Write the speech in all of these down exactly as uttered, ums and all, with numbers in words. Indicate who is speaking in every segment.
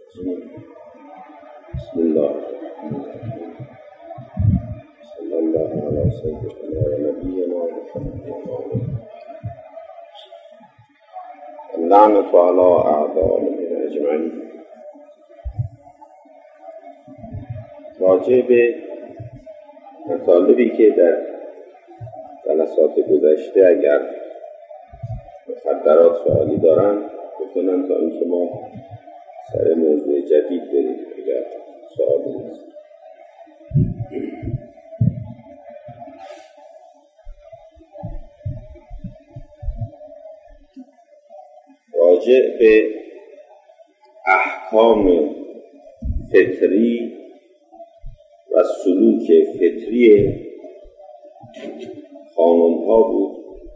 Speaker 1: بسم الله صلی الله علی سیدنا و نبینا محمد اللعنة علی اعدائهم اجمعین. راجع به مطالبی که در جلسات گذشته اگر مخدرات سوالی دارن بکنن تا اینکه ما سر موضوع جدید بریم اگر سوالی نیست. راجع به احکام فطری و سلوک فطری خانم‌ها بود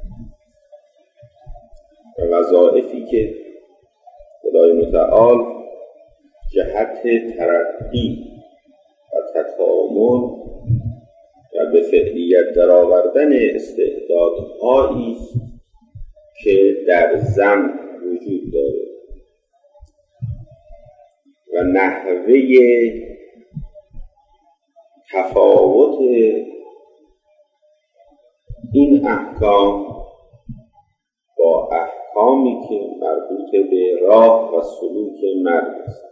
Speaker 1: و وظایفی که خدای متعال جهت ترقی و تکامل و به فعلیت درآوردن استعدادهایی است که در زن وجود داره و نحوه تفاوت این احکام با احکامی که مربوط به راه و سلوک مرد است.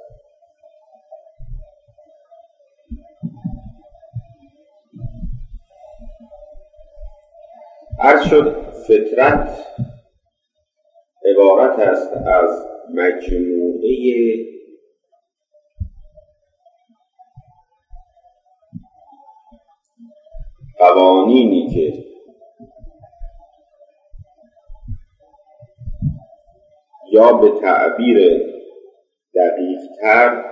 Speaker 1: عرض شد فطرت عبارت است از مجموعه قوانینی که یا به تعبیر دقیق‌تر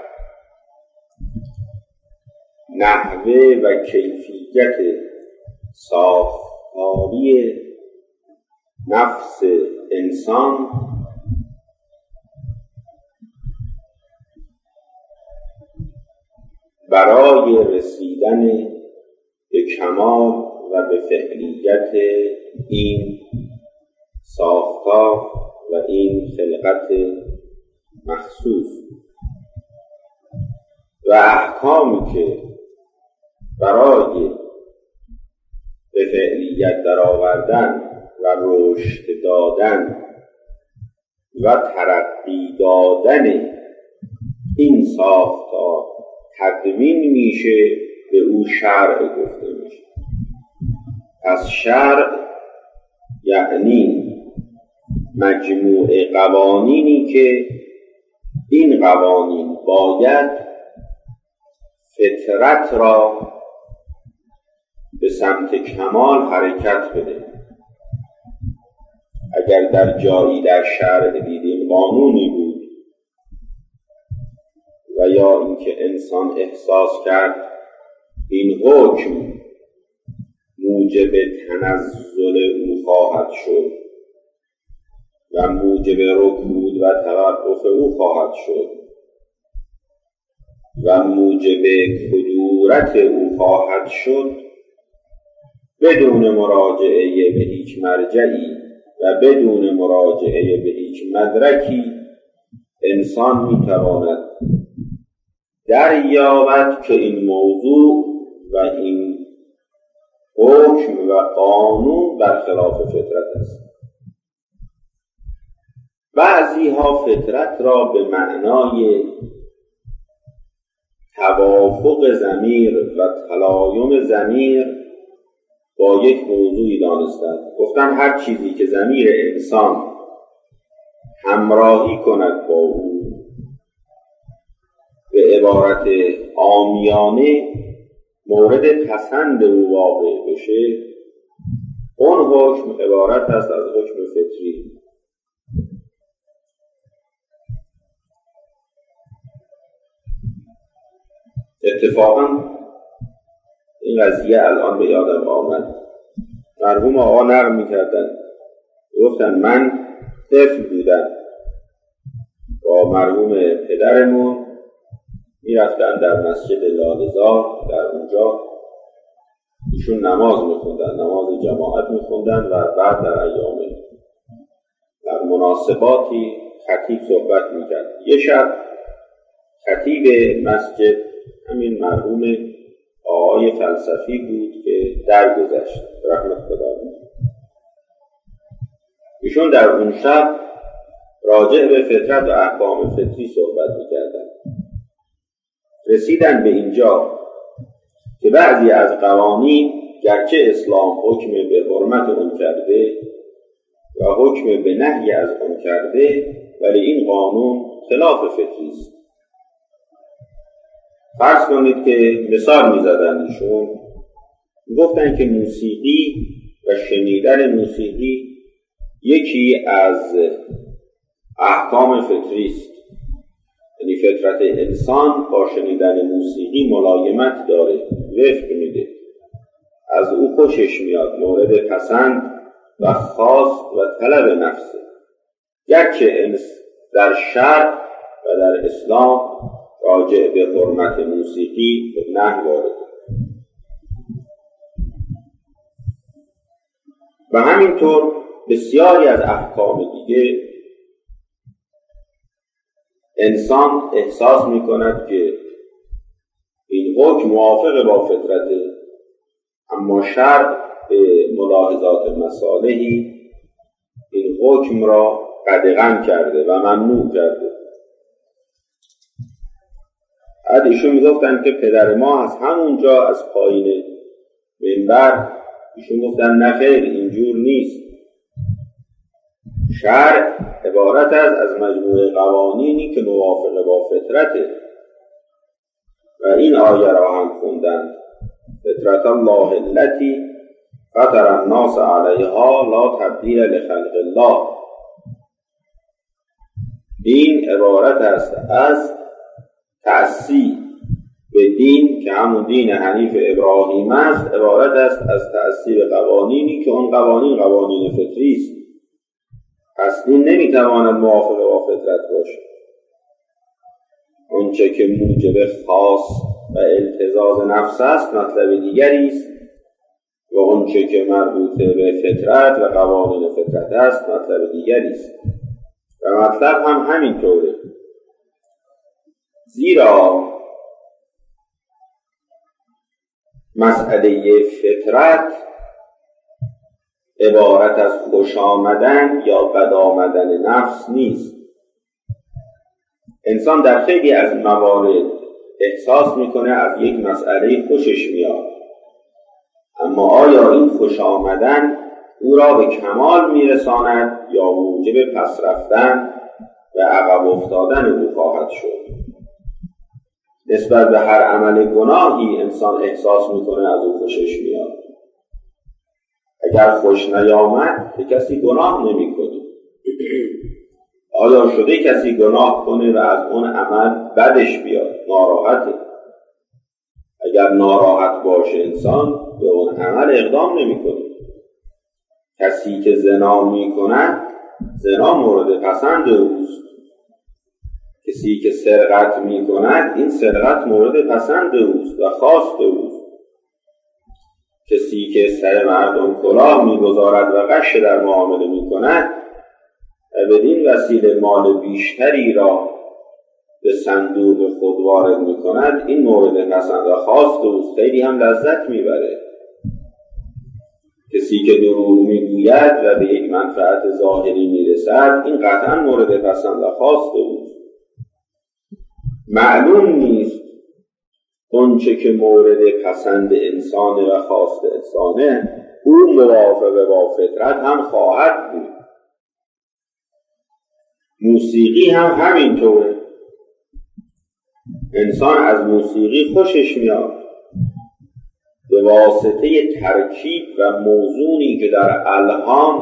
Speaker 1: نحوه و کیفیت ساختاری نفس انسان برای رسیدن به کمال و به فعلیت این ساختار و این خلقت مخصوص و احکامی که برای به فعلیت درآوردن و رشد دادن و ترقی دادن این ساختار تدوین میشه به او شرع گفته میشه. پس شرع یعنی مجموعه قوانینی که این قوانین باید فطرت را به سمت کمال حرکت بده. اگر در جایی در شرع دیدیم قانونی بود و یا اینکه انسان احساس کرد این حکم موجب تنزل او خواهد شد و موجب رکود و توقف او خواهد شد و موجب کدورت او خواهد شد، بدون مراجعه به هیچ مرجعی و بدون مراجعه به هیچ مدرکی انسان میتواند دریابد که این موضوع و این حکم و قانون برخلاف فطرت است. بعضی ها فطرت را به معنای توافق ضمیر و تلایم ضمیر با یک موضوعی دانستند. گفتن هر چیزی که ضمیر انسان همراهی کند با او به عبارت عامیانه مورد پسند او واقع بشه، اون حکم عبارت است از حکم فطری. اتفاقا این قضیه الان به یادم آمد. مرحوم آقا نقل می‌کردن، گفتن من طفل بودم با مرحوم پدرمون میرفتن در مسجد لاله‌زار، در اونجا ایشون نماز میخوندن، نماز جماعت میخوندن و بعد در ایام در مناسباتی خطیب صحبت میکرد. یه شب خطیب مسجد همین مرحوم آقای فلسفی بود که درگذشت رحمت خدا. ایشون در اون شب راجع به فطرت و احکام فطری صحبت می‌کردن. رسیدن به اینجا که بعضی از قوانین گرچه اسلام حکم به حرمت اون کرده و حکم به نهی از اون کرده، ولی این قانون خلاف فطری است. فرض کنید که مثال می‌زدن ایشون، گفتن که موسیقی و شنیدن موسیقی یکی از احکام فطری است. یعنی فطرت انسان با شنیدن موسیقی ملایمت داره، وفق میده، از او خوشش میاد، مورد پسند و خواست و طلب نفسه. گرچه در شرع و در اسلام راجع به حرمت موسیقی نهی وارده. و همینطور بسیاری از احکام دیگه انسان احساس میکند که این حکم موافق با فطرته، اما شرع به ملاحظات مصالحی این حکم را قدغن کرده و ممنوع کرده. بعد ایشون میگفتن که پدر ما از همونجا از پایین منبر ایشون گفتن نه خیر، اینجور نیست. شرع عبارت است از مجموعه قوانینی که موافق با فطرته و این آیه را هم خوندند: فطرت الله التي فطر الناس علیها لا تبدیل لخلق الله. این عبارت است از تأسی به دین که همون دین حنیف ابراهیم است، عبارت است از تأسی به قوانینی که اون قوانین قوانین فطری است. پس این نمیتواند موافق با فطرت باشد. اونچه که موجب خاص و التزاز نفس است مطلب دیگری است و اونچه که مربوط به فطرت و قوانین فطرت است مطلب دیگری است. و مطلب هم همینطوره. زیرا مسئله فطرت عبارت از خوش آمدن یا بد آمدن نفس نیست. انسان در خیلی از موارد احساس میکنه از یک مسئله خوشش میاد، اما آیا این خوش آمدن او را به کمال میرساند یا موجب پس رفتن و عقب افتادن او خواهد شد؟ نسبت به هر عمل گناهی انسان احساس میکنه از او خوشش میاد. اگر خوش نیامد که کسی گناه نمی کنه. آیا شده کسی گناه کنه و از اون عمل بدش بیاد؟ ناراحته. اگر ناراحت باشه انسان به اون عمل اقدام نمی کنه. کسی که زنا می کند زنا مورد پسند اوست. کسی که سرقت می کند این سرقت مورد پسند اوست و خواست اوست. کسی که سر مردم کلاه می‌گذارد و غش در معامله می‌کند و بدین وسیله مال بیشتری را به صندوق خود وارد می‌کند، این مورد پسند و خواست اوست، خیلی هم لذت می‌بره. کسی که دروغ می‌گوید و به یک منفعت ظاهری می‌رسد، این قطعاً مورد پسند و خواست اوست. معلوم نیست اونچه که مورد پسند انسان و خواست انسانه او موافق با فطرت هم خواهد بود. موسیقی هم همینطوره. انسان از موسیقی خوشش میاد به واسطه ترکیب و موزونی که در الهام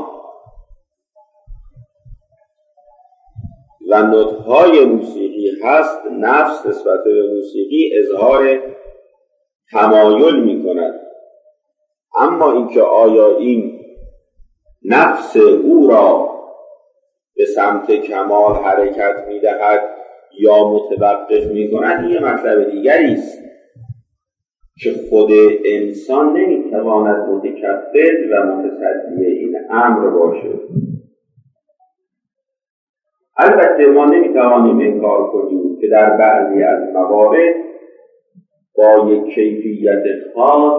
Speaker 1: و نطق‌های موسیقی هست. نفس نسبت به موسیقی اظهار تمایل می کند، اما اینکه آیا این نفس او را به سمت کمال حرکت می دهد یا متوقف می کند یه مطلب دیگری است که خود انسان نمی تواند متکفل و متصدی این امر باشه. البته ما نمیتوانیم انکار کنیم که در بعضی از موارد با یک کیفیت خاص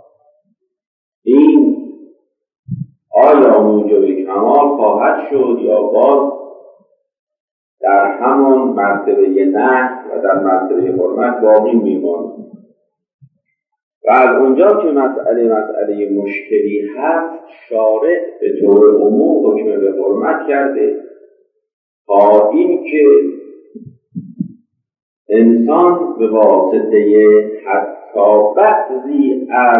Speaker 1: این آیا موجب کمال خواهد شد یا باز در همان مرتبه نهی و در مرتبه حرمت باقی میماند. و از اونجا که مسئله مسئله مشکلی هست، شارع به طور عموم حکم به حرمت کرده تا این که انسان به واسطه حتی بعضی از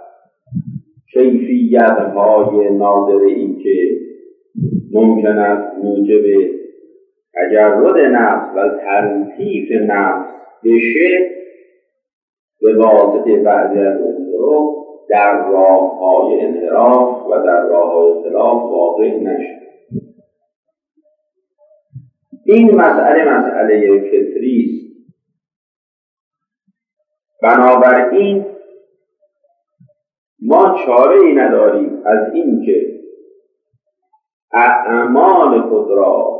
Speaker 1: کیفیت‌های نادره‌ای که ممکن است موجب تجرد نفس و تلطیف نفس بشه، به واسطه بعضی از اون رو در راه‌های انحراف و در راه‌های خلاف واقع نشه. این مسئله مسئله فطری است. بنابراین ما چاره ای نداریم از این که اعمال خود را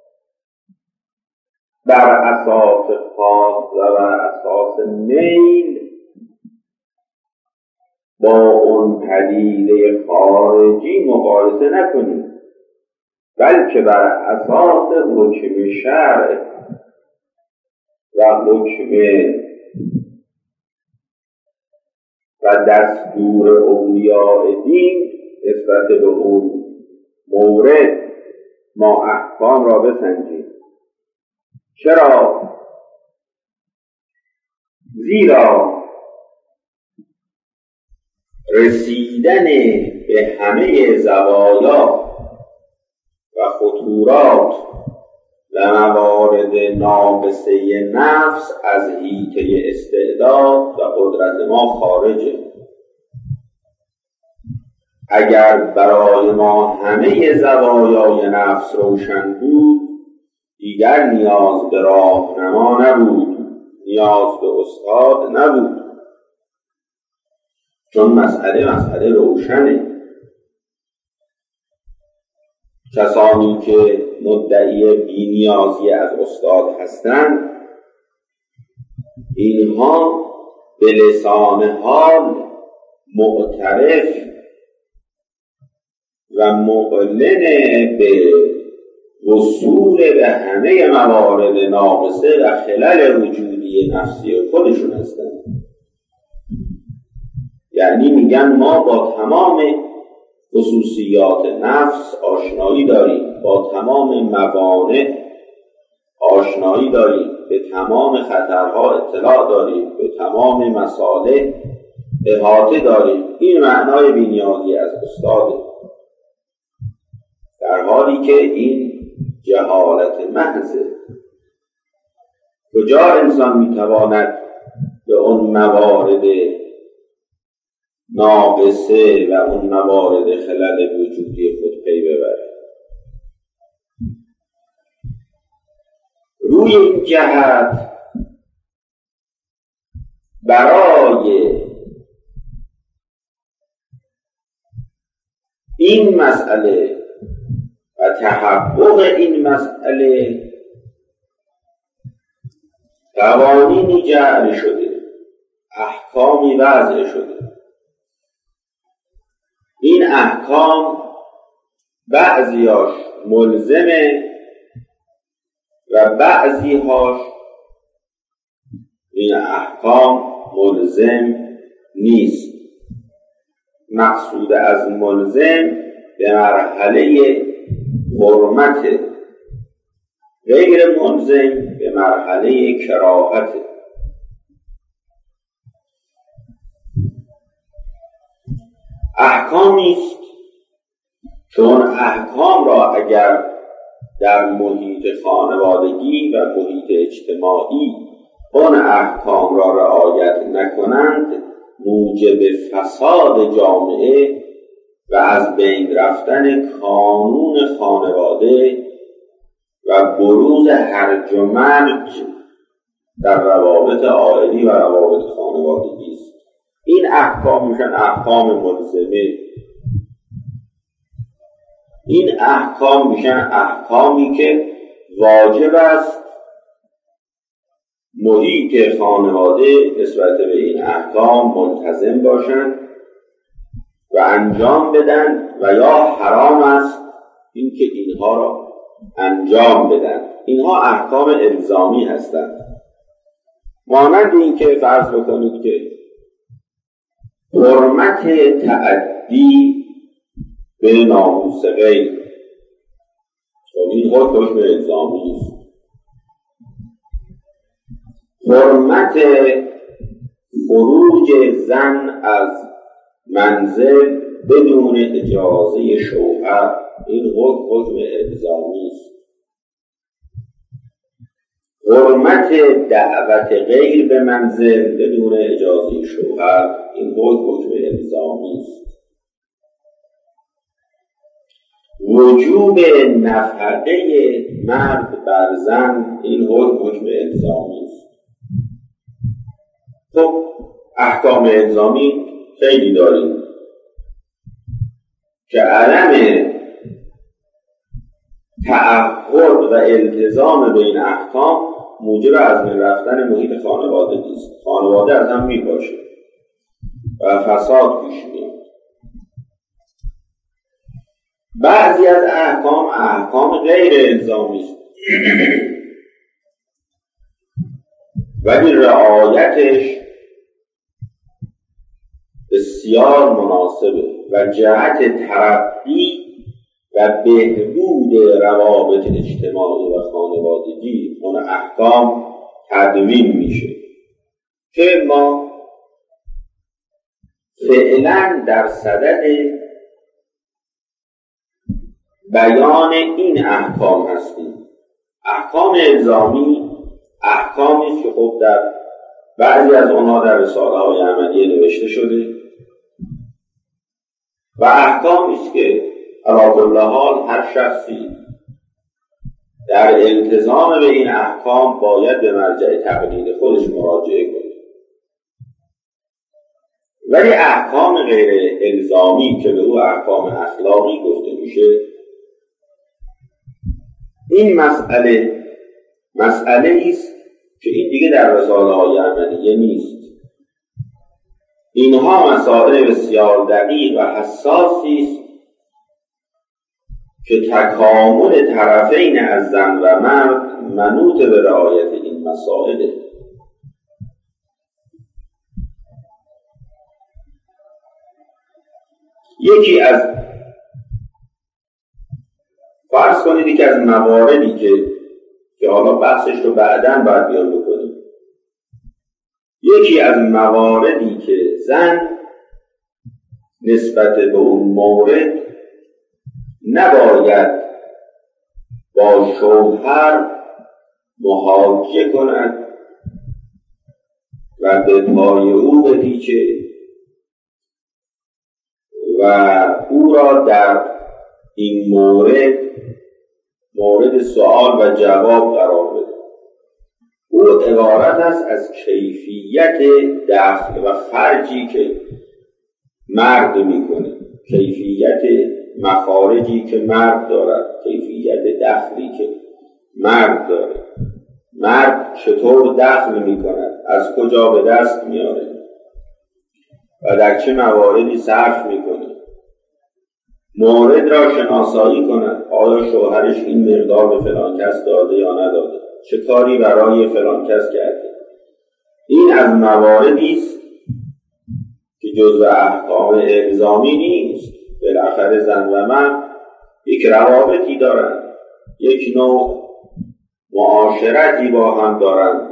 Speaker 1: بر اساس خاص و بر اساس میل با اون پدیده خارجی مقایسه نکنیم، بلکه بر اساس حکم شرع و حکم و دستور اولیاء دین نسبت به اون مورد ما احکام را بسنجیم. چرا؟ زیرا رسیدن به همه زوایا و خطورات و موارد ناقصه نفس از حیطه استعداد و قدرت ما خارجه. اگر برای ما همه زوایای نفس روشن بود، دیگر نیاز به راهنما نبود، نیاز به استاد نبود، چون مسئله مسئله روشنه. کسانی که مدعی بی‌نیازی از استاد هستند، اینها به لسان حال معترف و معلن به وصول به همه موارد ناقصه و خلل وجودی نفسی خودشون هستند. یعنی میگن ما با تمام خصوصیات نفس آشنایی داریم، با تمام موانع آشنایی داریم، به تمام خطرها اطلاع داریم، به تمام مصالح احاطه داریم. این معنای بی‌نیازی از استاده، در حالی که این جهالت محضه. کجا انسان میتواند به اون موارد ناقصه و اون موارد خلل وجودی خود پی ببره؟ روی این جهت برای این مسئله و تحقق این مسئله قوانینی جعل شده، احکامی وضع شده. این احکام بعضیاش ملزمه و بعضیهاش این احکام ملزم نیست. مقصود از ملزم به مرحله حرمت، غیر ملزم به مرحله کراهت. احکامی است چون احکام را اگر در محیط خانوادگی و محیط اجتماعی اون احکام را رعایت نکنند، موجب فساد جامعه و از بین رفتن قانون خانواده و بروز هرج و مرج در روابط عائلی و روابط خانوادگی است. این احکام میشن احکام ملزمه. این احکام میشن احکامی که واجب است محیط خانواده نسبت به این احکام منتظم باشند و انجام بدن و یا حرام است اینکه اینها را انجام بدن. اینها احکام الزامی هستند. مانند این که فرض بکنید که حرمت تعدی به ناموس غیر، خب این خود حکم الزامی است. حرمت خروج زن از منزل بدون اجازه شوهر، این حکم حکم الزامی است. حرمت دعوت غیر به منزل بدون اجازه شوهر، این حکم حکم الزامی است. وجوب نفقه مرد بر زن، این حکم حکم الزامی است. خب احکام الزامی خیلی داریم که عدم تعهد و التزام به این احکام موجب از بین رفتن محیط خانواده نیست. خانواده از هم میپاشه و فساد پیش میاد. بعضی از احکام احکام غیر الزامی است ولی رعایتش بسیار مناسبه و جهت ترقی و بهبود روابط اجتماعی و خانوادگی اون احکام تدوین میشه که ما فعلا در صدد بیان این احکام هستیم. احکام الزامی احکامی است که خب در بعضی از آنها در رساله های عملیه نوشته شده و احکامی است که علی کل حال هر شخصی در التزام به این احکام باید به مرجع تقلید خودش مراجعه کنه. ولی احکام غیر الزامی که به او احکام اخلاقی گفته میشه، این مسئله مسئله است که این دیگه در رساله های عملیه نیست. اینها مسائل بسیار دقیق و حساسی است که تکامل طرفین از زن و مرد منوط به رعایت این مسائل. یکی از فرض کنید که از مواردی که که حالا بحثش رو بعداً باید بیان بکنیم، یکی از مواردی که زن نسبت به اون مورد نباید با شوهر محاجه کند و به پای او بپیچه و او را در این مورد مورد سوال و جواب قرار بده. او عبارت است از کیفیت دخل و خرجی که مرد میکنه، کیفیت مخارجی که مرد دارد، کیفیت دخلی که مرد داره. مرد چطور دخل میکند، از کجا به دست میاره و در چه مواردی صرف میکنه. مورد را شناسایی کند، آیا شوهرش این مقدار به فلان کس داده یا نداده، چه کاری برای فلان کس کرده. این از مواردی است که جزء احکام الزامی نیست. بالاخره زن و مرد یک روابطی دارند، یک نوع معاشرتی با هم دارند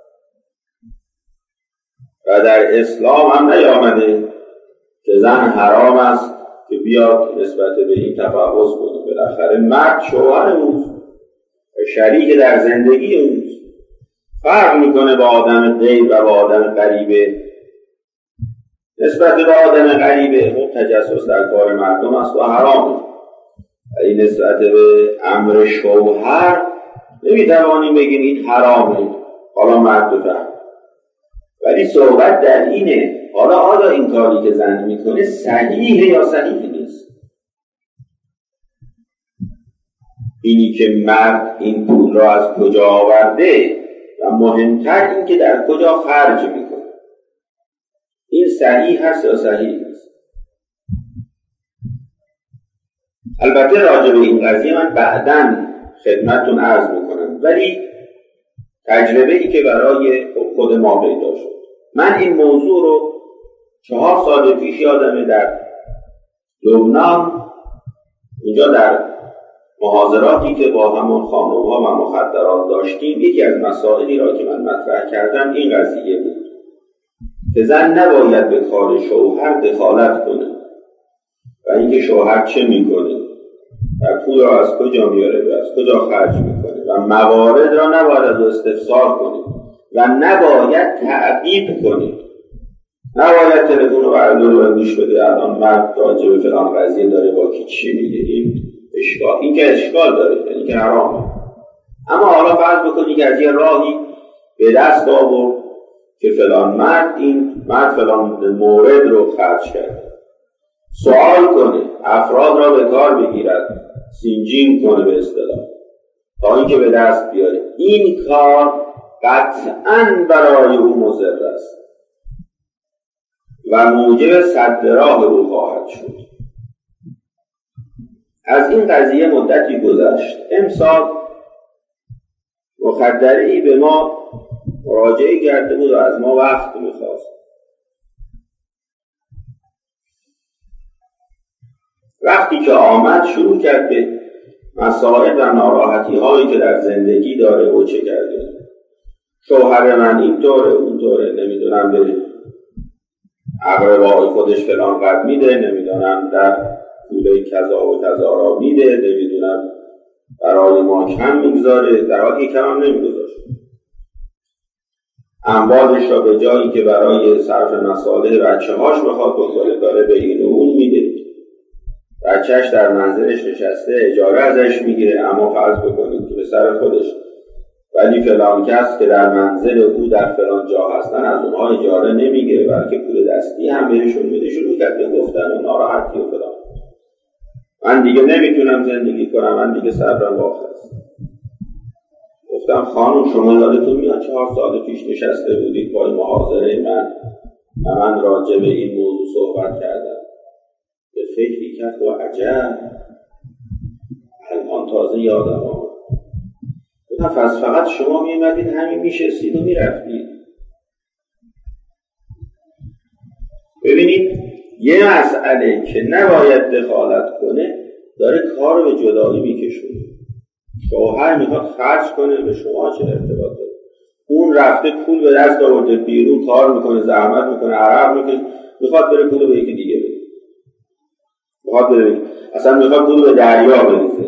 Speaker 1: و در اسلام هم نیامده که زن حرام است که بیاد نسبت به این تفحص کنه. بالاخره مرد شوهر اوست، شریک در زندگی اوست. فرق میکنه با آدم غیر و با آدم غریبه. نسبت به آدم غریبه خب تجسس در کار مردم است و حرامه. ولی نسبت به امر شوهر نمیتوانیم بگیم این حرامه، حالا مرد بفهم. ولی صحبت در اینه حالا آیا این کاری که زن میکنه صحیحه یا صحیح نیست. اینی که مرد این پول را از کجا آورده و مهمتر این که در کجا خرج میکنه، این صحیح هست یا صحیح نیست؟ البته راجع به این قضیه من بعداً خدمتتون عرض میکنم، ولی تجربه ای که برای خود ما پیدا شد، من این موضوع رو چهار سال پیش یادمه در لبنان، اونجا در محاضراتی که با همون خانم‌ها و مخدرات داشتیم، یکی از مسائلی را که من مطرح کردم این قضیه بود که زن نباید به کار شوهر دخالت کنه و اینکه شوهر چه میکنه و پول را از کجا میاره و از کجا خرج میکنه و موارد را نباید از استفسار کنه و نباید تعقیب کنه، نباید تلفن رو برداره و گوش بده الان مرد راجع به فلان قضیه داره با کی چی میگه، این اشکال، این که اشکال داره، یعنی که حرامه. اما حالا فرض بکنی که از یه راهی به دست آورد که فلان مرد این مرد فلان مورد رو خرج کرده، سوال کنه، افراد را به کار بگیرد، سینجین کنه به اصطلاح تا اینکه به دست بیاره، این کار قطعاً برای او مضر است و موجب سد راه او خواهد شد. از این قضیه مدتی گذشت، امسال مخدره‌ای به ما مراجعه کرده بود و از ما وقت می‌خواست. وقتی که آمد شروع کرد به مسائل و ناراحتی هایی که در زندگی داره و چه کرده، شوهر من اینطوره اونطوره، نمیدونم به اقربای خودش فلان قدر میده، نمیدونم در پوله کذا و کذا را میده، نمیدونم برای ما کم میگذاره، در حالی کم هم نمیگذاشت. اموالش را به جایی که برای صرف مصالح بچه هاش بخواد بکنه داره به این و اون میده. بچهش در منزلش نشسته اجاره ازش میگیره، اما فرض بکنید که به سر خودش، ولی فلان کس که در منزل او در فلان جا هستن از اونها اجاره نمیگیره، بلکه پول دستی هم بهشون میده. شروع کرد به گفتن و ناراحتی و فلان. من دیگه نمیتونم زندگی کنم، من دیگه صبرم واقع است. گفتم خانم شما یادتون میاد چهار سال پیش نشسته بودید پای محاضره من و من راجع به این موضوع صحبت کردم، به فکری کرد و عجب الان تازه یادم آمد. گفتم پس فقط شما میمدید همین میشستید و میرفتید. ببینید یه مسئله که نباید دخالت کنه داره کار رو به جدایی میکشونه. شوهر میخواد خرج کنه، به شما چه ارتباط داره؟ اون رفته پول به دست آورده، بیرون کار میکنه، زحمت میکنه، عرق میکنه، میخواد بره پول به یکی دیگه بده، میخواد بره اصلا میخواد پول به دریا بریزه.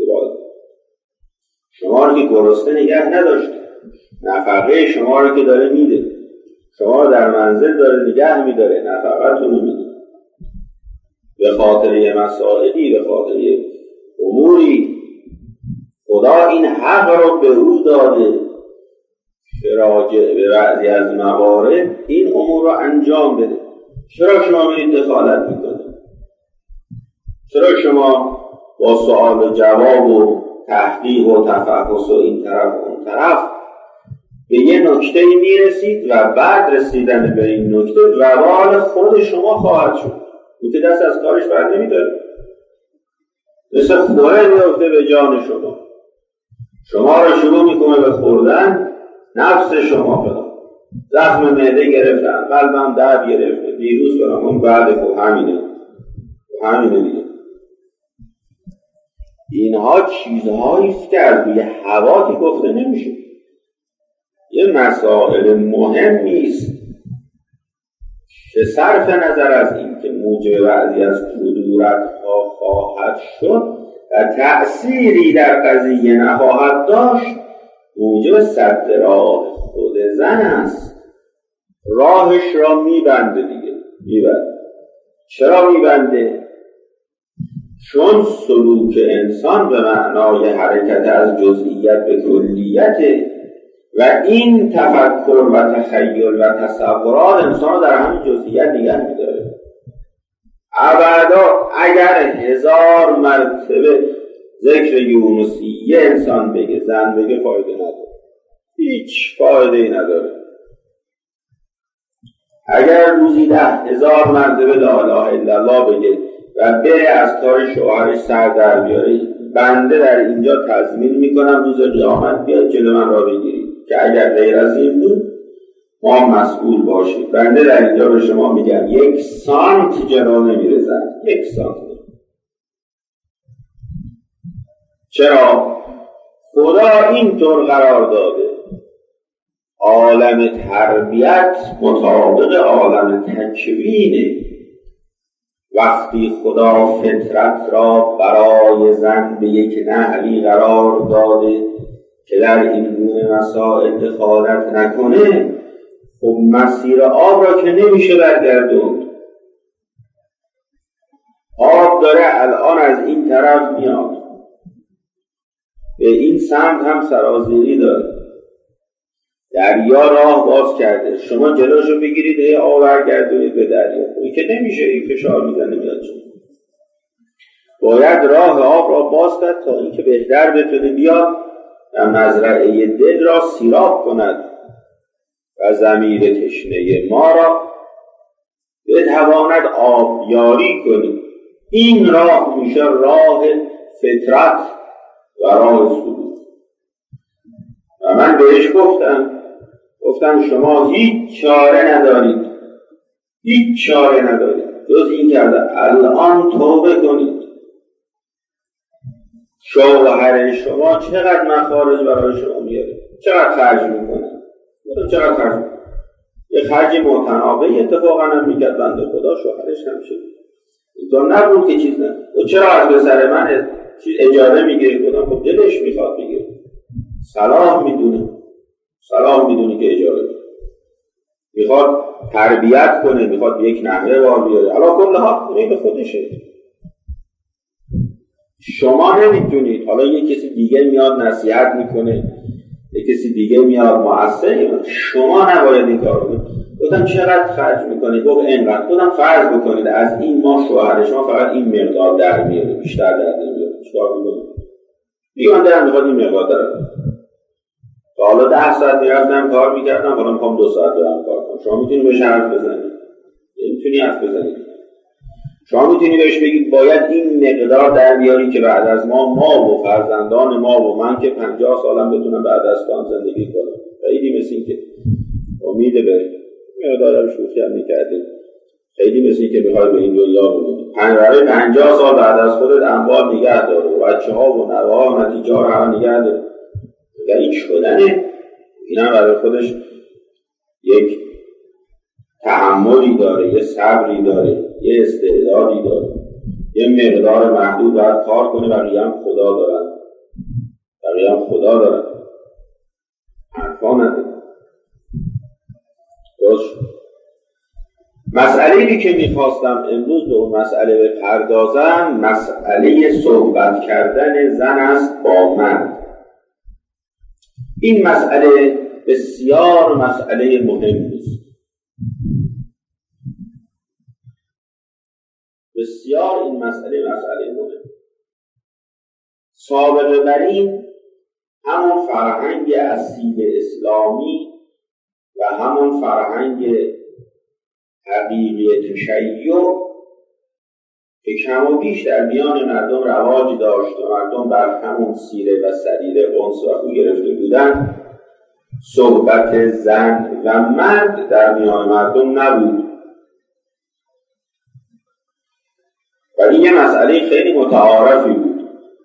Speaker 1: شما رو که گرسنه نگه نداشته، نفقه شما رو که داره میده، شما رو در منزل داره نگه میداره، نفقتون رو میده، به خاطر یه مسائلی، به خاطر یه اموری خدا این حق رو به او داده که راجع به بعضی از موارد این امور رو انجام بده. چرا شما میرید دخالت میکنید؟ چرا شما با سوال و جواب و تحقیق و تفحص و این طرف و اون طرف به یه نکته میرسید و بعد رسیدن به این نکته وبال خود شما خواهد شد؟ اون که دست از کارش بر نمیداره، مثل خوره میفته به جان شما، شما رو شروع میکنه به خوردن، نفس شما فلان، زخم معده گرفتن، قلبم درد گرفته، دیروز برامون بعد خب همینه همینه دیگه. اینها چیزهاییست که از روی هوا که گفته نمیشه، یه مسائل مهمیست که صرف نظر از این که موجب بعضی از کدورت‌ها خواهد شد و تأثیری در قضیه نخواهد داشت، موجب سد راه خود زن است. راهش را میبنده دیگه، میبنده. چرا میبنده؟ چون سلوک انسان به معنای حرکت از جزئیت به کلیت و این تفکر و تخیل و تصورات انسان رو در همین جزئیات نگه می‌داره. ابدا اگر هزار مرتبه ذکر یونسی یه انسان بگه، زن بگه، فایده نداره، هیچ فایده ای نداره. اگر روزی ده هزار مرتبه لا اله الا الله بگه و بره از کار شوهرش سر در بیاره، بنده در اینجا تضمین میکنم روز قیامت بیاد جلو من را بگیرید که اگر غیر از این بود ما مسئول باشید. بنده در اینجا به شما میگم یک سانت جلو نمیرزن، یک سانت. چرا؟ خدا اینطور قرار داده عالم تربیت مطابق عالم تکوینه. وقتی خدا فطرت را برای زن به یک نحوی قرار داده که در این گونه مسائل دخالت نکنه، خب مسیر آب را که نمیشه برگردوند. آب داره الان از این طرف میاد، به این سمت هم سرازیری داره، دریا راه باز کرده، شما جلوشو بگیرید ای آب برگردونید به دریا، این که نمیشه، این فشار میزنه میاد چون. باید راه آب را باز کرد تا اینکه بهتر بتونه بیاد و مزرعه دل را سیراب کند و ضمیر تشنه ما را بتواند آبیاری کنید. این راه میشه راه فطرت و راه سلوک. و من بهش گفتم گفتم شما هیچ چاره ندارید، هیچ چاره ندارید جز این که الان توبه کنید. شوهر شما چقدر مخارج برای شما میاره، چقدر خرج میکنه، چقدر خرج میکنه. یه خرج متناوبی اتفاقا هم میکرد بنده خدا، شوهرش هم شد اینطور نبود که چیز نه. تو چرا از پسر من چیز اجاره میگیری؟ بودم خب دلش میخواد بگیره، صلاح میدونه، صلاح میدونه که اجاره بگیره، میخواد تربیت کنه، میخواد یک نحوه بار بیاره، علا کل ها میگه خودشه. شما نمیتونید. حالا یک کسی دیگه میاد نصیحت میکنه، یک کسی دیگه میاد مؤثر، شما نباید این کار کنید. گفتم چقدر خرج میکنید؟ گفت اینقدر. گفتم فرض بکنید از این ما شوهر شما فقط این مقدار در میاره، بیشتر در نمیاره، چیکار میکنید؟ میگم من در میخواد این مقدار در. حالا ده ساعت میرفتم کار میکردم، حالا میخوام دو ساعت برم کار کنم. شما میتونی بهش حرف بزنید؟ نمیتونی حرف بزنید. شما میتونی بهش بگید باید این مقدار در بیاری که بعد از ما ما و فرزندان ما و من که پنجاه سالم بتونم بعد از تو زندگی کنم. خیلی مثل این که امید به مقدار رو شوخی هم میکردیم، خیلی مثل این که میخوای به این دنیا بودید برای پنجاه سال بعد از خودت اموال نگه داره و بچه ها و نوه ها و نتیجه ها رو هم نگه داره. و این شدنه. این هم برای خودش یک تحملی داره، یه صبری داره، یه استعدادی داره، یه مقدار محدود باید کار کنه. بقیه هم خدا دارن، بقیه هم خدا دارن، حرفا نداره. درست. مسئله‌ای که میخواستم امروز به اون مسئله بپردازم مسئله صحبت کردن زن است با مرد. این مسئله بسیار مسئله مهمی است، بسیار این مسئله مسئله مهم. سابقه بر این همون فرهنگ اصیل اسلامی و همون فرهنگ حقیقی تشیع که کم و بیش در میان مردم رواج داشت و مردم بر همون سیره و سریره انس و خو گرفته بودن، صحبت زن و مرد در میان مردم نبود. و این یه مسئله خیلی متعارفی بود.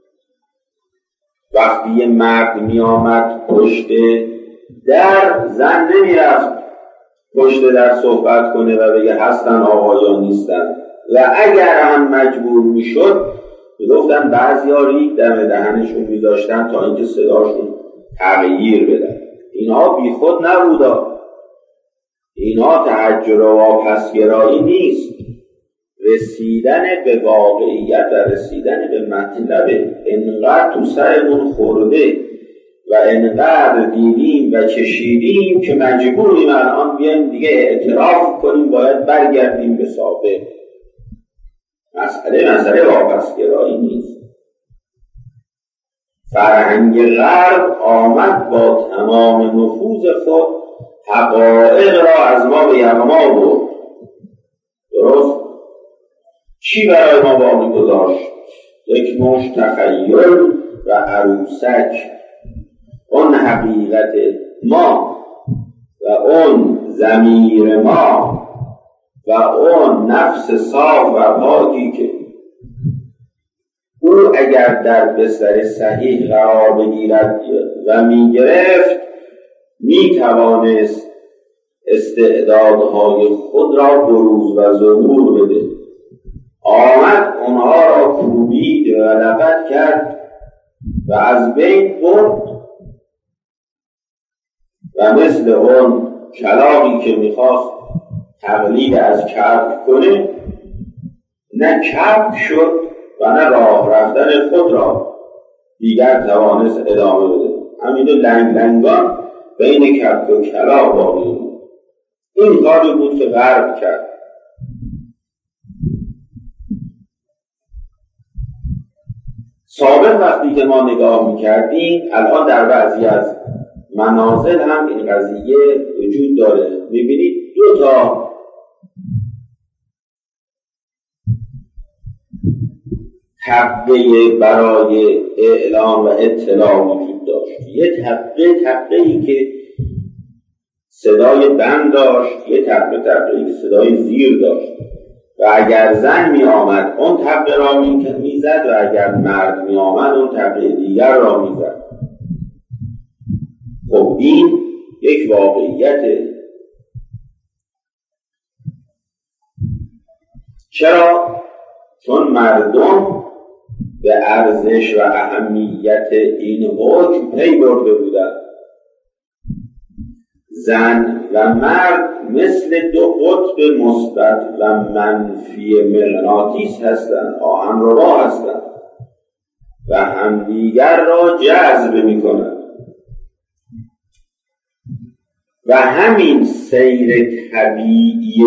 Speaker 1: وقتی یه مرد می آمد پشت در، زن نمی رفت پشت در صحبت کنه و بگه هستن آقایان نیستن. و اگر هم مجبور می شد گفتن بعضی ها ریگ دم دهنشون می داشتن تا اینکه صداشون تغییر بدن. اینها بی خود نبودا، اینها تحجر و واپسگرایی نیست، رسیدن به واقعیت و رسیدن به مطلب. انقدر تو سرمون خورده و انقدر دیدیم و چشیدیم که مجبوریم الان بیایم دیگه اعتراف کنیم باید برگردیم به سابق. مسئله مسئله واپسگرایی نیست. فرهنگ غرب آمد با تمام نفوذ خود حقایق را از ما به یغما برد. درست؟ چی برای ما باقی گذاشت؟ یک مشت تخیل و عروسک. اون حقیقت ما و اون ضمیر ما و اون نفس صاف و پاکی که او اگر در بستر صحیح قرار بگیرد و می گرفت می توانست استعدادهای خود را بروز و ظهور بده. آمد اونها را کوبید و لغت کرد و از بین برد و مثل اون کلاغی که میخواست تقلید از کبک کنه، نه کبک شد و نه راه رفتن خود را دیگر توانست ادامه بده. همین لنگ لنگان بین کبک و کلاغ باقی بود. این کاری بود که غرب کرد. سابق وقتی که ما نگاه میکردیم، الان در بعضی از منازل هم این قضیه وجود داره. میبینید دو تا طبقه برای اعلام و اطلاع وجود داشت. یه طبقه طبقه‌ای که صدای بند داشت، یه طبقه طبقه‌ای که صدای زیر داشت و اگر زن می آمد اون طبقه را می زد و اگر مرد می آمد اون طبقه دیگر را می زد. خب این یک واقعیته. چرا؟ چون مردم به ارزش و اهمیت این حکم پی برده بودند. زن و مرد مثل دو قطب مثبت و منفی مغناطیس هستند، آهنربا هستند و همدیگر را جذب می‌کنند و همین سیر طبیعی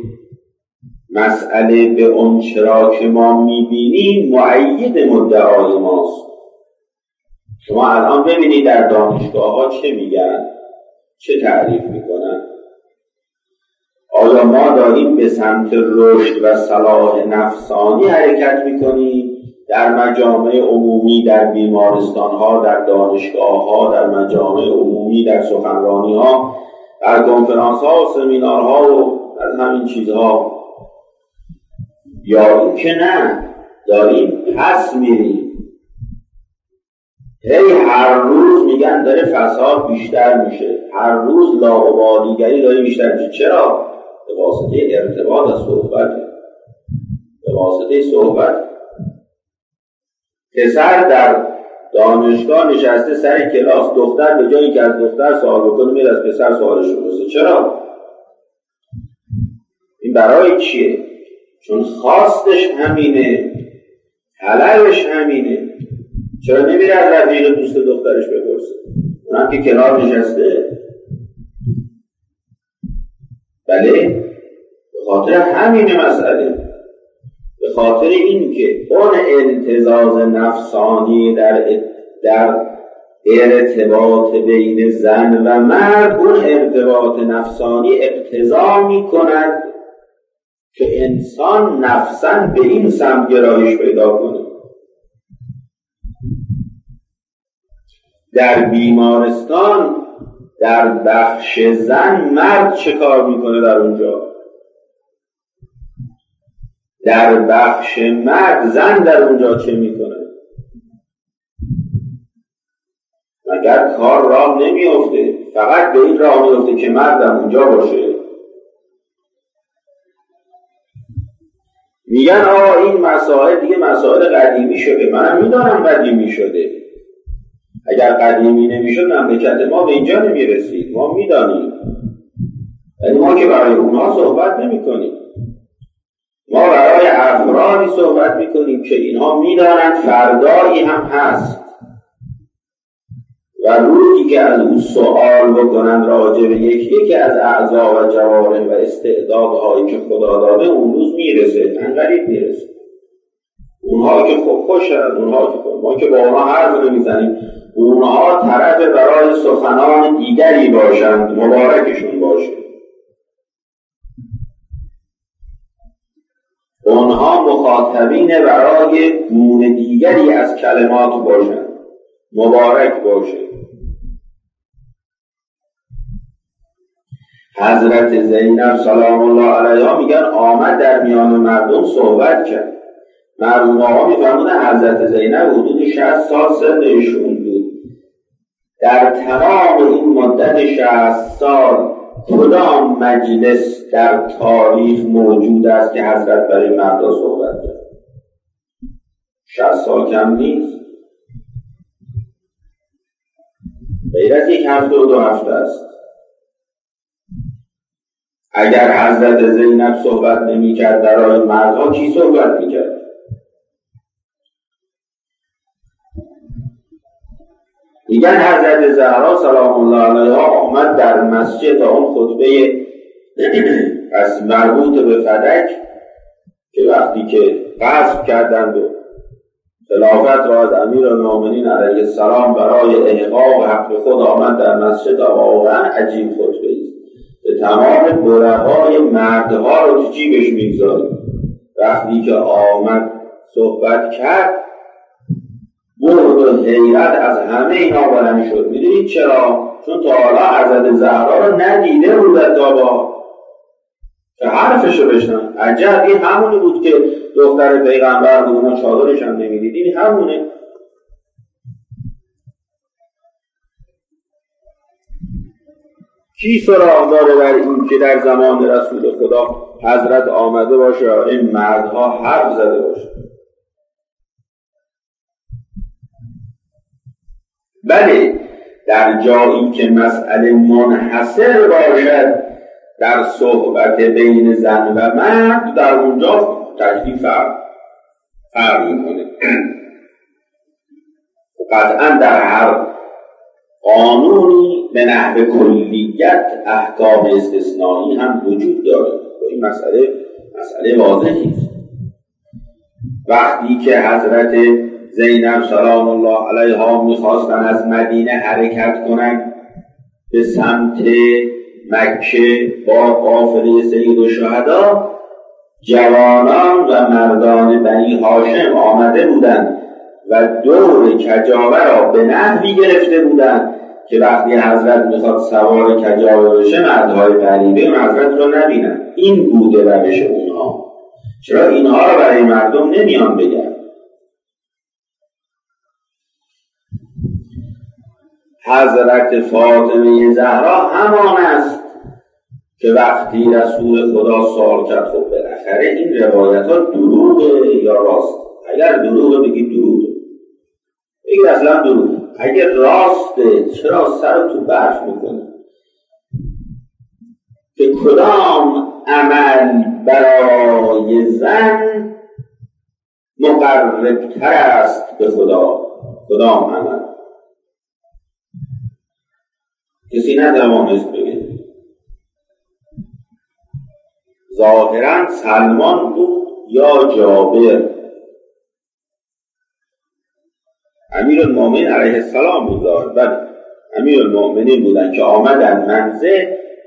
Speaker 1: مسئله به اون چرا که ما می‌بینیم مؤید مدعای ماست. شما الان ببینید در دانشگاه‌ها چه میگن، چه تعریف میکنن. آیا ما داریم به سمت رشد و صلاح نفسانی حرکت میکنیم؟ در مجامع عمومی، در بیمارستانها، در دانشگاهها، در مجامع عمومی، در سخنرانیها، در کنفرانسها و سمینارها و از همین چیزها، یا این که نه داریم پس میریم؟ هی هر روز میگن داره فساد بیشتر میشه، هر روز لاابالیگری داره بیشتر میشه. چرا؟ به واسطه ارتباط و صحبت. به واسطه صحبت پسر در دانشگاه نشسته سر کلاس، دختر به جایی که از دختر سوال بکنه میره از پسر سوالش رو. چرا؟ این برای چیه؟ چون خواستش همینه، طلبش همینه. چرا نمیره از رفیق دوست دخترش بپرسه؟ اونم که کنار نشسته. بله، به خاطر همین مسئله، به خاطر این که اون امتزاز نفسانی در در ارتباط بین زن و مرد، اون ارتباط نفسانی اقتضا می کند که انسان نفساً به این سمت گرایش پیدا کنه. در بیمارستان در بخش زن مرد چه کار میکنه در اونجا؟ در بخش مرد زن در اونجا چه میکنه؟ مگر کار راه نمیفته، فقط به این راه میفته که مرد در اونجا باشه. میگن آقا این مسائل دیگه مسائل قدیمی شده. منم میدانم قدیمی شده. اگر قدیمی نمیشد مملکت ما به اینجا نمیرسید. ما میدانیم، ولی ما که برای اونها صحبت نمی کنیم. ما برای افرادی صحبت میکنیم که اینها میدانند فردایی هم هست و روزی که از اون سوال بکنن راجع به یکی یکی از اعضا و جوارح و استعدادهایی که خدا داده، اون روز میرسه، انقریب میرسه. اونها که خب خوشن، اونها که خب ما که با اونها حرف نمیزنیم، اونها طرف برای سخنان دیگری باشند، مبارکشون باشه. اونها مخاطبین برای گونه دیگری از کلمات باشند، مبارک باشه. حضرت زینب سلام الله علیها میگن آمد در میان مردم صحبت کرد. مرحوم آقا میفرمودن حضرت زینب حدود شصت سال سنشون بود. در تمام این مدت شصت سال کدام مجلس در تاریخ موجود است که حضرت برای مردا صحبت کرد؟ شصت سال کم نیست، غیر از یک هفته و دو هفته است. اگر حضرت زینب صحبت نمی کرد برای مردها، کی صحبت می کرد؟ میگن حضرت زهرا سلام الله علیها آمد در مسجد تا اون خطبه از مربوط به فدک که وقتی که غصب کردند و خلافت را از امیرالمومنین علیه السلام برای احقاق حق خود آمد در مسجد، واقعا عجیب خطبه است. به تمام بره‌های مردها رو تو جیبش میگذارد. وقتی که آمد صحبت کرد، برد و حیرت از همه اینا بلند شد. میدونید چرا؟ چون تا حالا حضرت زهرا رو ندیده بودن تا با که حرفشو بشنن. عجب، این همونی بود که دختر پیغمبر بود، ما چادرش هم نمیدید. این همونه. کی سراغ داره در این که در زمان رسول خدا حضرت آمده باشه این مردها حرف زده باشه؟ بله، در جایی که مسئله منحصر باشد در صحبت بین زن و مرد، در اونجا تکلیف فرق فرق میکنه. قطعا در هر قانونی به نحو کلیت احکام استثنایی هم وجود داره. این مسئله مسئله واضحی است. وقتی که حضرت زینب سلام الله علیها میخواستن از مدینه حرکت کنند به سمت مکه با قافله سید الشهدا، جوانان و مردان بنی هاشم آمده بودند و دور کجاوه را به نحوی گرفته بودند که وقتی حضرت میخواد سوار کجاوه بشه، مردهای غریبه اون حضرت رو نبینن. این بوده روش اونها. چرا اینها را برای مردم نمیان بگن؟ حضرت فاطمه زهرا همان است که وقتی رسول خدا سوال کرد خب بالاخره این روایت ها دروغه یا راست؟ اگر دروغه بگید دروغه، بگید اصلا دروغه. اگر راسته چرا سر تو برف میکنه؟ که کدام عمل برای زن مقربتر است به خدا؟ کدام عمل؟ کسی نتوانست بگه. ظاهرا سلمان بود یا جابر. امیرالمومنین علیه السلام بود. ظاهر بله امیرالمومنین بودن که آمدن منزل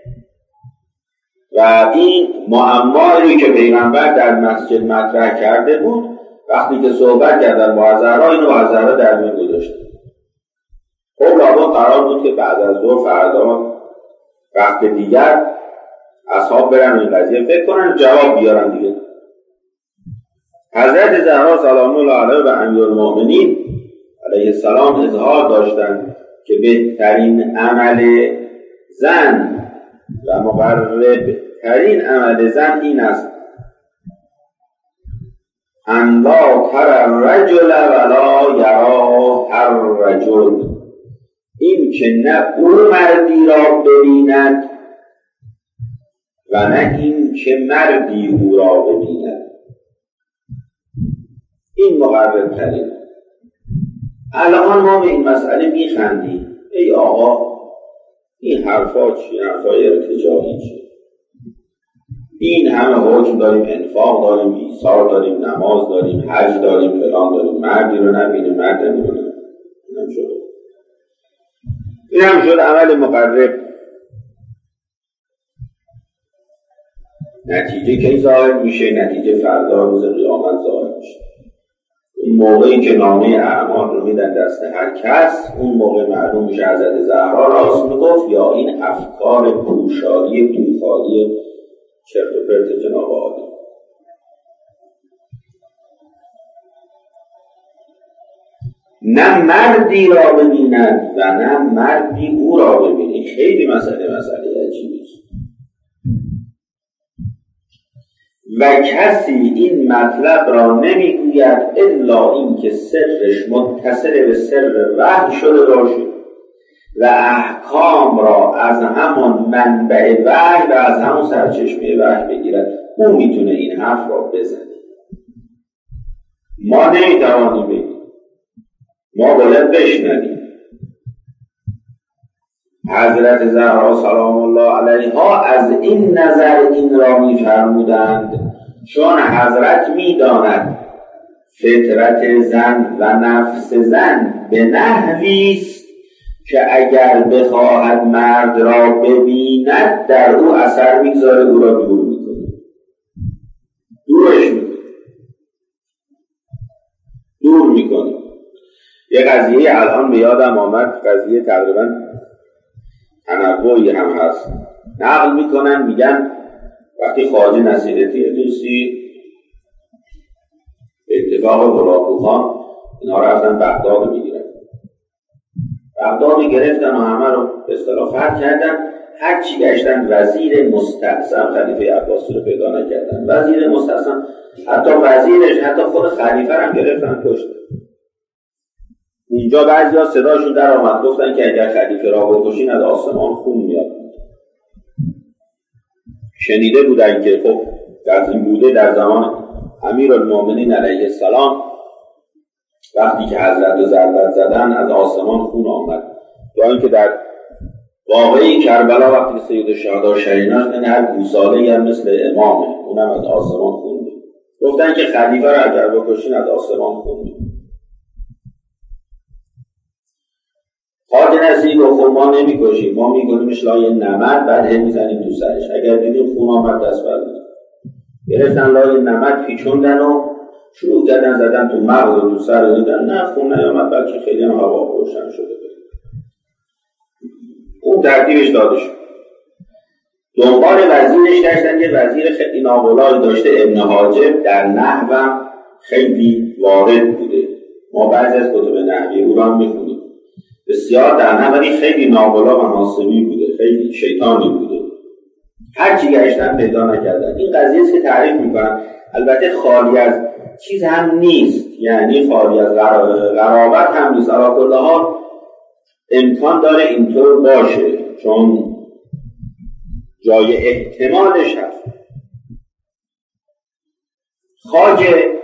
Speaker 1: و این معمایی که پیغمبر در مسجد مطرح کرده بود، وقتی که صحبت کردن با زهرا، اینو با زهرا در میون گذاشتن. خب لابد قرار بود که بعد از ظهر فردا وقت دیگر اصحاب برن این قضیه فکر کنن جواب بیارن دیگه. حضرت زهرا سلام الله علیها و امیرالمومنین علیه السلام اظهار داشتند که بهترین عمل زن و مقربترین عمل زن این است ان لا تر الرجل ولا یرا الرجل، این که نه او مردی را ببیند و نه این که مردی او را ببیند. این مقرب ترین. الان ما به این مسئله میخندیم. ای آقا این حرفا چی؟ حرفای ارتجاعی چی؟ این همه حکم داریم، انفاق داریم، ایثار داریم، نماز داریم، حج داریم، فلان داریم، مردی رو نبینیم، مرد نمی‌بینیم. اینم شد اینم شد عمل مقرب. نتیجه کی ظاهر میشه؟ نتیجه فردا روز قیامت ظاهر میشه. اون موقعی که نامه اعمال رو میدن دست هر کس، اون موقع معلوم میشه حضرت زهرا راست میگفت یا این افکار پوشالی توخالی چرت و پرت جناب عالی. نه مردی را ببیند و نه مردی او را ببینید. خیلی مسئله مسئله عجیبی است. و کسی این مطلب را نمیگوید الا اینکه سرش متصل به سر وحی شده باشه و احکام را از همان منبع وحی و از همون سرچشمه وحی بگیرد. اون میتونه این حرف را بزنه. ما نمیتوانیم بگیم، ما باید بشنویم. حضرت زهرا سلام الله علیها از این نظر این را میفرمودند چون حضرت میداند فطرت زن و نفس زن به نحوی است که اگر بخواهد مرد را ببیند در او اثر میگذاره، او را دور میکنه، دورش میکنه دور میکنه یه قضیه الان به یادم آمد، قضیه تقریبا تنوعی هم هست. نقل میکنن میگن وقتی خواجه نصیرالدین دوستی به اتفاق هلاکوخان اینا رفتن بغداد میگیرن، بغداد گرفتن و همه رو به اصطلاح فتح کردن. هر چی گشتن وزیر مستعصم خلیفه عباسی رو پیدا نکردن. وزیر مستعصم حتی وزیرش حتی خود خلیفه هم گرفتن کشتن. اونجا بعضیا صداشون در آمد گفتن که اگر خلیفه را بکشین از آسمان خون میاد. شنیده بودن که خب در این بوده در زمان امیرالمومنین علیه السلام وقتی که حضرت رو ضربت زدن از آسمان خون آمد. یا اینکه در واقعی کربلا وقتی که سید الشهدا شهیدان این هر گوساله‌ای هم مثل امامه، اونم از آسمان خون میاد. گفتن که خلیفه را اگر بکشین از آسمان خون میاد. خواجه نصیر و خود ما نمی کشیم، ما می کنیمش لای نمد بعد هم می زنیم تو سرش. اگر دیدیم خون آمد دست بردیم. گرفتن لای نمد پیچوندن و شروع کردن زدن تو مغز و تو سر و دیدن نه خون نیامد، بلکه خیلی هم هوا روشن شده بود. اون ترتیبش داده شد. دنبال وزیرش گشتن. یه وزیر خیلی ناقلایی داشته ابن حاجب، در نحو خیلی وارد بوده. ما بعضی از کتب نحوی او را میخونیم. بسیار در نه ولی خیلی ناقلا و ناصبی بوده، خیلی شیطانی بوده. هر چی گشتن پیدا نکردن. این قضیه است که تعریف میکنن. البته خالی از چیز هم نیست، یعنی خالی از غرابت هم نیست. علی کل حال امکان داره اینطور باشه چون جای احتمالش هست. خواجه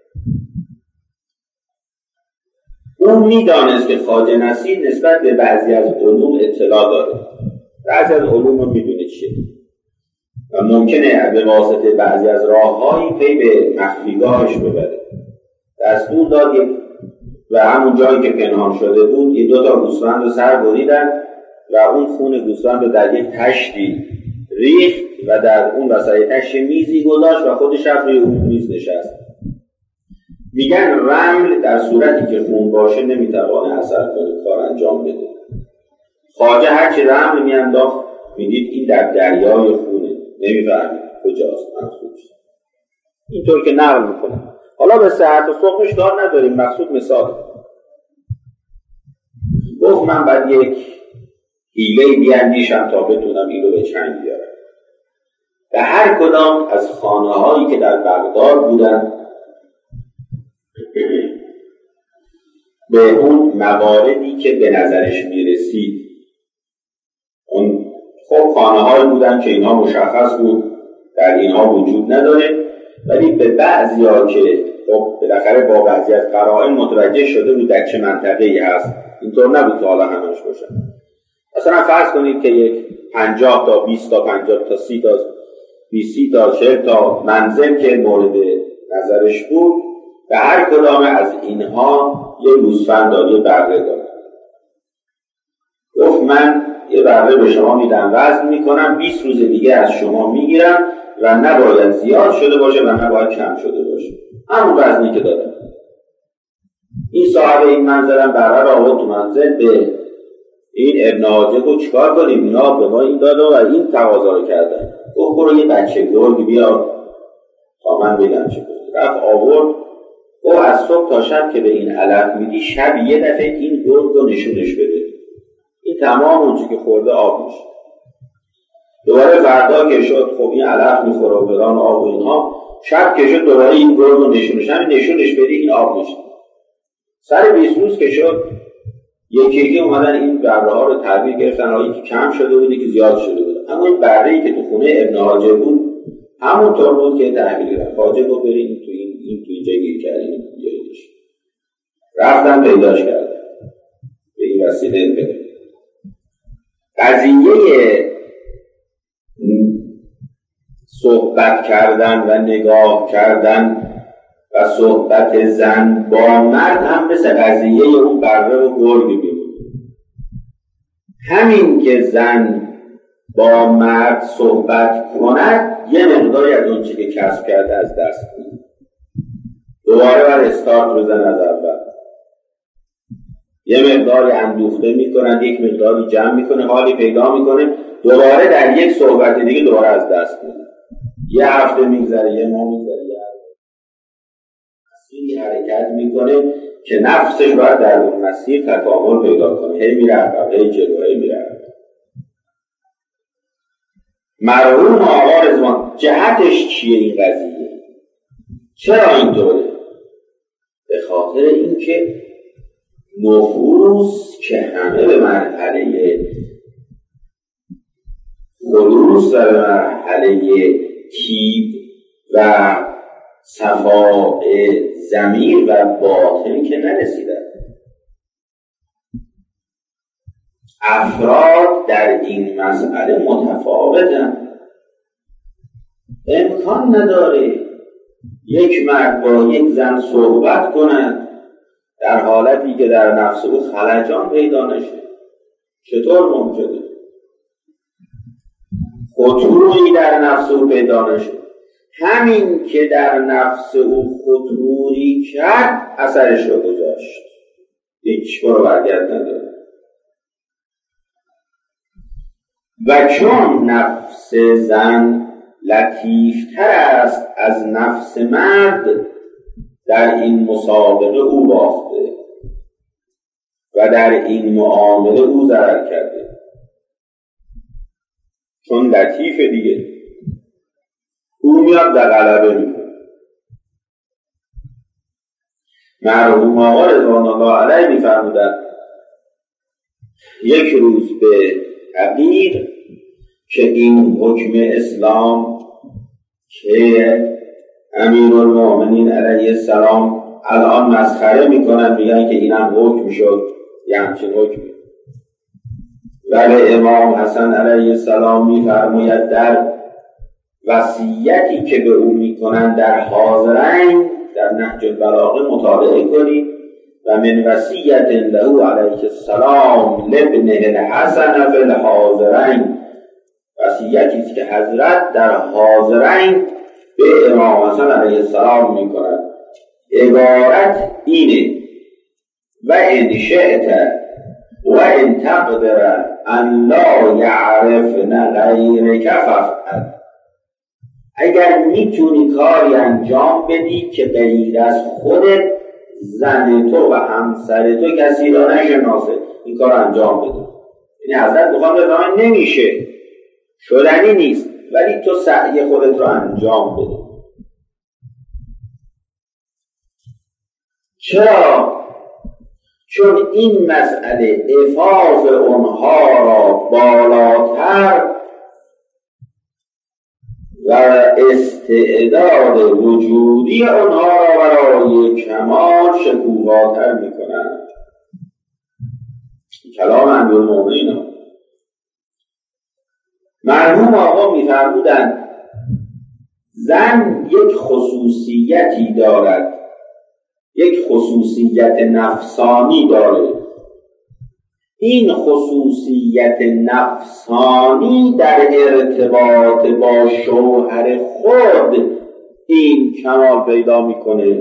Speaker 1: اون میدانست که خواجه نصیر نسبت به بعضی از علوم اطلاع داره. بعضی از علوم رو میدونه چیه و ممکنه به واسطه بعضی از راههایی پی به مخفیگاهش ببره. دستور داد و همون جایی که پنهان شده بود یه دو تا گوسفند رو سر بریدن و اون خون گوسفند رو در یک تشتی ریخت و در اون وسط تشت میزی گذاشت و خودش رفت روی اون میز نشست. میگن رمل در صورتی که خون باشه نمیتوانه اثر کنه، کار انجام بده. خواجه هرچی رمل میانداخت میدید این در دریای خونه، نمیفهمید کجاست مقصودش. اینطور که نقل میکنه. حالا به صحت و سقمش کار نداریم، مقصود مثال. گفت من بعد یک حیله بیاندیشم تا بتونم این رو به چنگ بیارم. به هر کدام از خانه هایی که در بغداد بودن به اون مواردی که به نظرش میرسید، اون خب خانه هایی بودن که اینها مشخص بود در اینها وجود نداره، ولی به بعضی ها که خب بالاخره با بعضی از قرائن متوجه شده بود در چه منطقه‌ای هست. اینطور نبود که حالا همش باشن. مثلا فرض کنید که یک پنجاه تا بیست تا پنجاه تا سی تا بیست تا چهل تا منزل که مورد نظرش بود، و هر کدام از اینها یه گوسفند داد، یه بره داد. گفت من یه بره به شما میدم، وزن میکنم، بیست روز دیگه از شما میگیرم و نباید زیاد شده باشه و نباید کم شده باشه، همون وزنی که دادم. این صاحب این منزلم بره را آورد تو منزل، به این ابن حاجب چیکار کنیم؟ اینا به ما این داده و این تقاضا رو کردن. گفت برو یه بچه گرگ بیار تا من بگم چه کنید. رفت آورد. او از صبح تا شب که به این علف میدی، شب یه دفعه این گرگ رو نشونش بده، این تمام اونچه که خورده آب میشه. دوباره فردا که شد، خب این علف میخوره و بدان آب و اینها، شب که شد دوباره این گرگ رو نشونش همین نشونش بدی، این آب میشه. سر بیست روز که شد، یکی یکی اومدن این بره ها رو تحویل گرفتن، هایی که کم شده بود که زیاد شده بود. اما این بره‌ای که تو خونه ابن حاجب بود همونطور بود که تحویل گرفت. حاجب رو بریم تو این این تو اینجا گیر کردیم، گیریدش رفتن پیداش کردن، به این وسیله پیدا. قضیه صحبت کردن و نگاه کردن و صحبت زن با مرد هم مثل قضیه اون بره و گرگ میمونه. همین که زن با مرد صحبت کند، یه مقداری از اون چی که کسب کرده از دست میده. دوباره بر استارت بزن از اول. یه مقداری اندوخته میکنند، یک مقداری جمع میکنه، حالی پیدا میکنه، دوباره در یک صحبت دیگه دوباره از دست میده. یه هفته میگذره، یه ماه میگذره، یه مسیری حرکت میکنه که نفسش باید در اون مسیر تکامل پیدا کنه. هی میره عقب، هی جلو، هی میره عقب. مرحوم آقا رضوان جهتش چیه این قضیه؟ چرا اینطوره؟ به خاطر اینکه نفوس که همه به مرحله خلوص و به مرحله تیب و صفاء ضمیر و باطن که نرسیدن. افراد در این مسئله متفاوتن. امکان نداره یک مرد با یک زن صحبت کند در حالتی که در نفس او خلجان پیدا نشه. چطور ممکنه؟ خطوری در نفس او پیدا نشه. همین که در نفس او خطوری کرد اثرش رو گذاشت، هیچ برو برگرد نداره. و چون نفس زن لطیفتر است از نفس مرد، در این مسابقه او باخته و در این معامله او ضرر کرده. چون لطیف دیگه، او میاد در غلبه میکنه. مرحوم آقا رضوان الله علیه میفرمودن یک روز به عقیق که این حکم اسلام که امیرالمؤمنین علیه السلام الان مسخره میکنن، میگن که اینم حکم شد، یه همچین حکمی. ولی امام حسن علیه السلام میفرماید در وصیتی که به او میکنن در حاضرین، در نهج البلاغه مطالعه کنید، و من وصیت له علیه السلام لابنه الحسن فی الحاضرین، وصیتی که حضرت در حاضرین به امام حسن علیه السلام میکنن. عبارت اینه: و ان شئت و ان تقدر ان لا یعرفن غیرک فافعل. اگر میتونی کاری انجام بدی که غیر از خودت، زن تو و همسر تو کسی را نشناسه، این کار انجام بده. یعنی حضرت میخوام بفهمن نمیشه، شدنی نیست، ولی تو سعی خودت را انجام بده. چرا؟ چون این مسئله عفاف اونها را بالاتر و استعداد وجودی آنها را برای کمال شکوفاتر می‌کند. کلام امیرالمؤمنین. مرحوم آقا می‌فرمودند زن یک خصوصیتی دارد، یک خصوصیت نفسانی داره. این خصوصیت نفسانی در ارتباط با شوهر خود این کمال پیدا میکنه.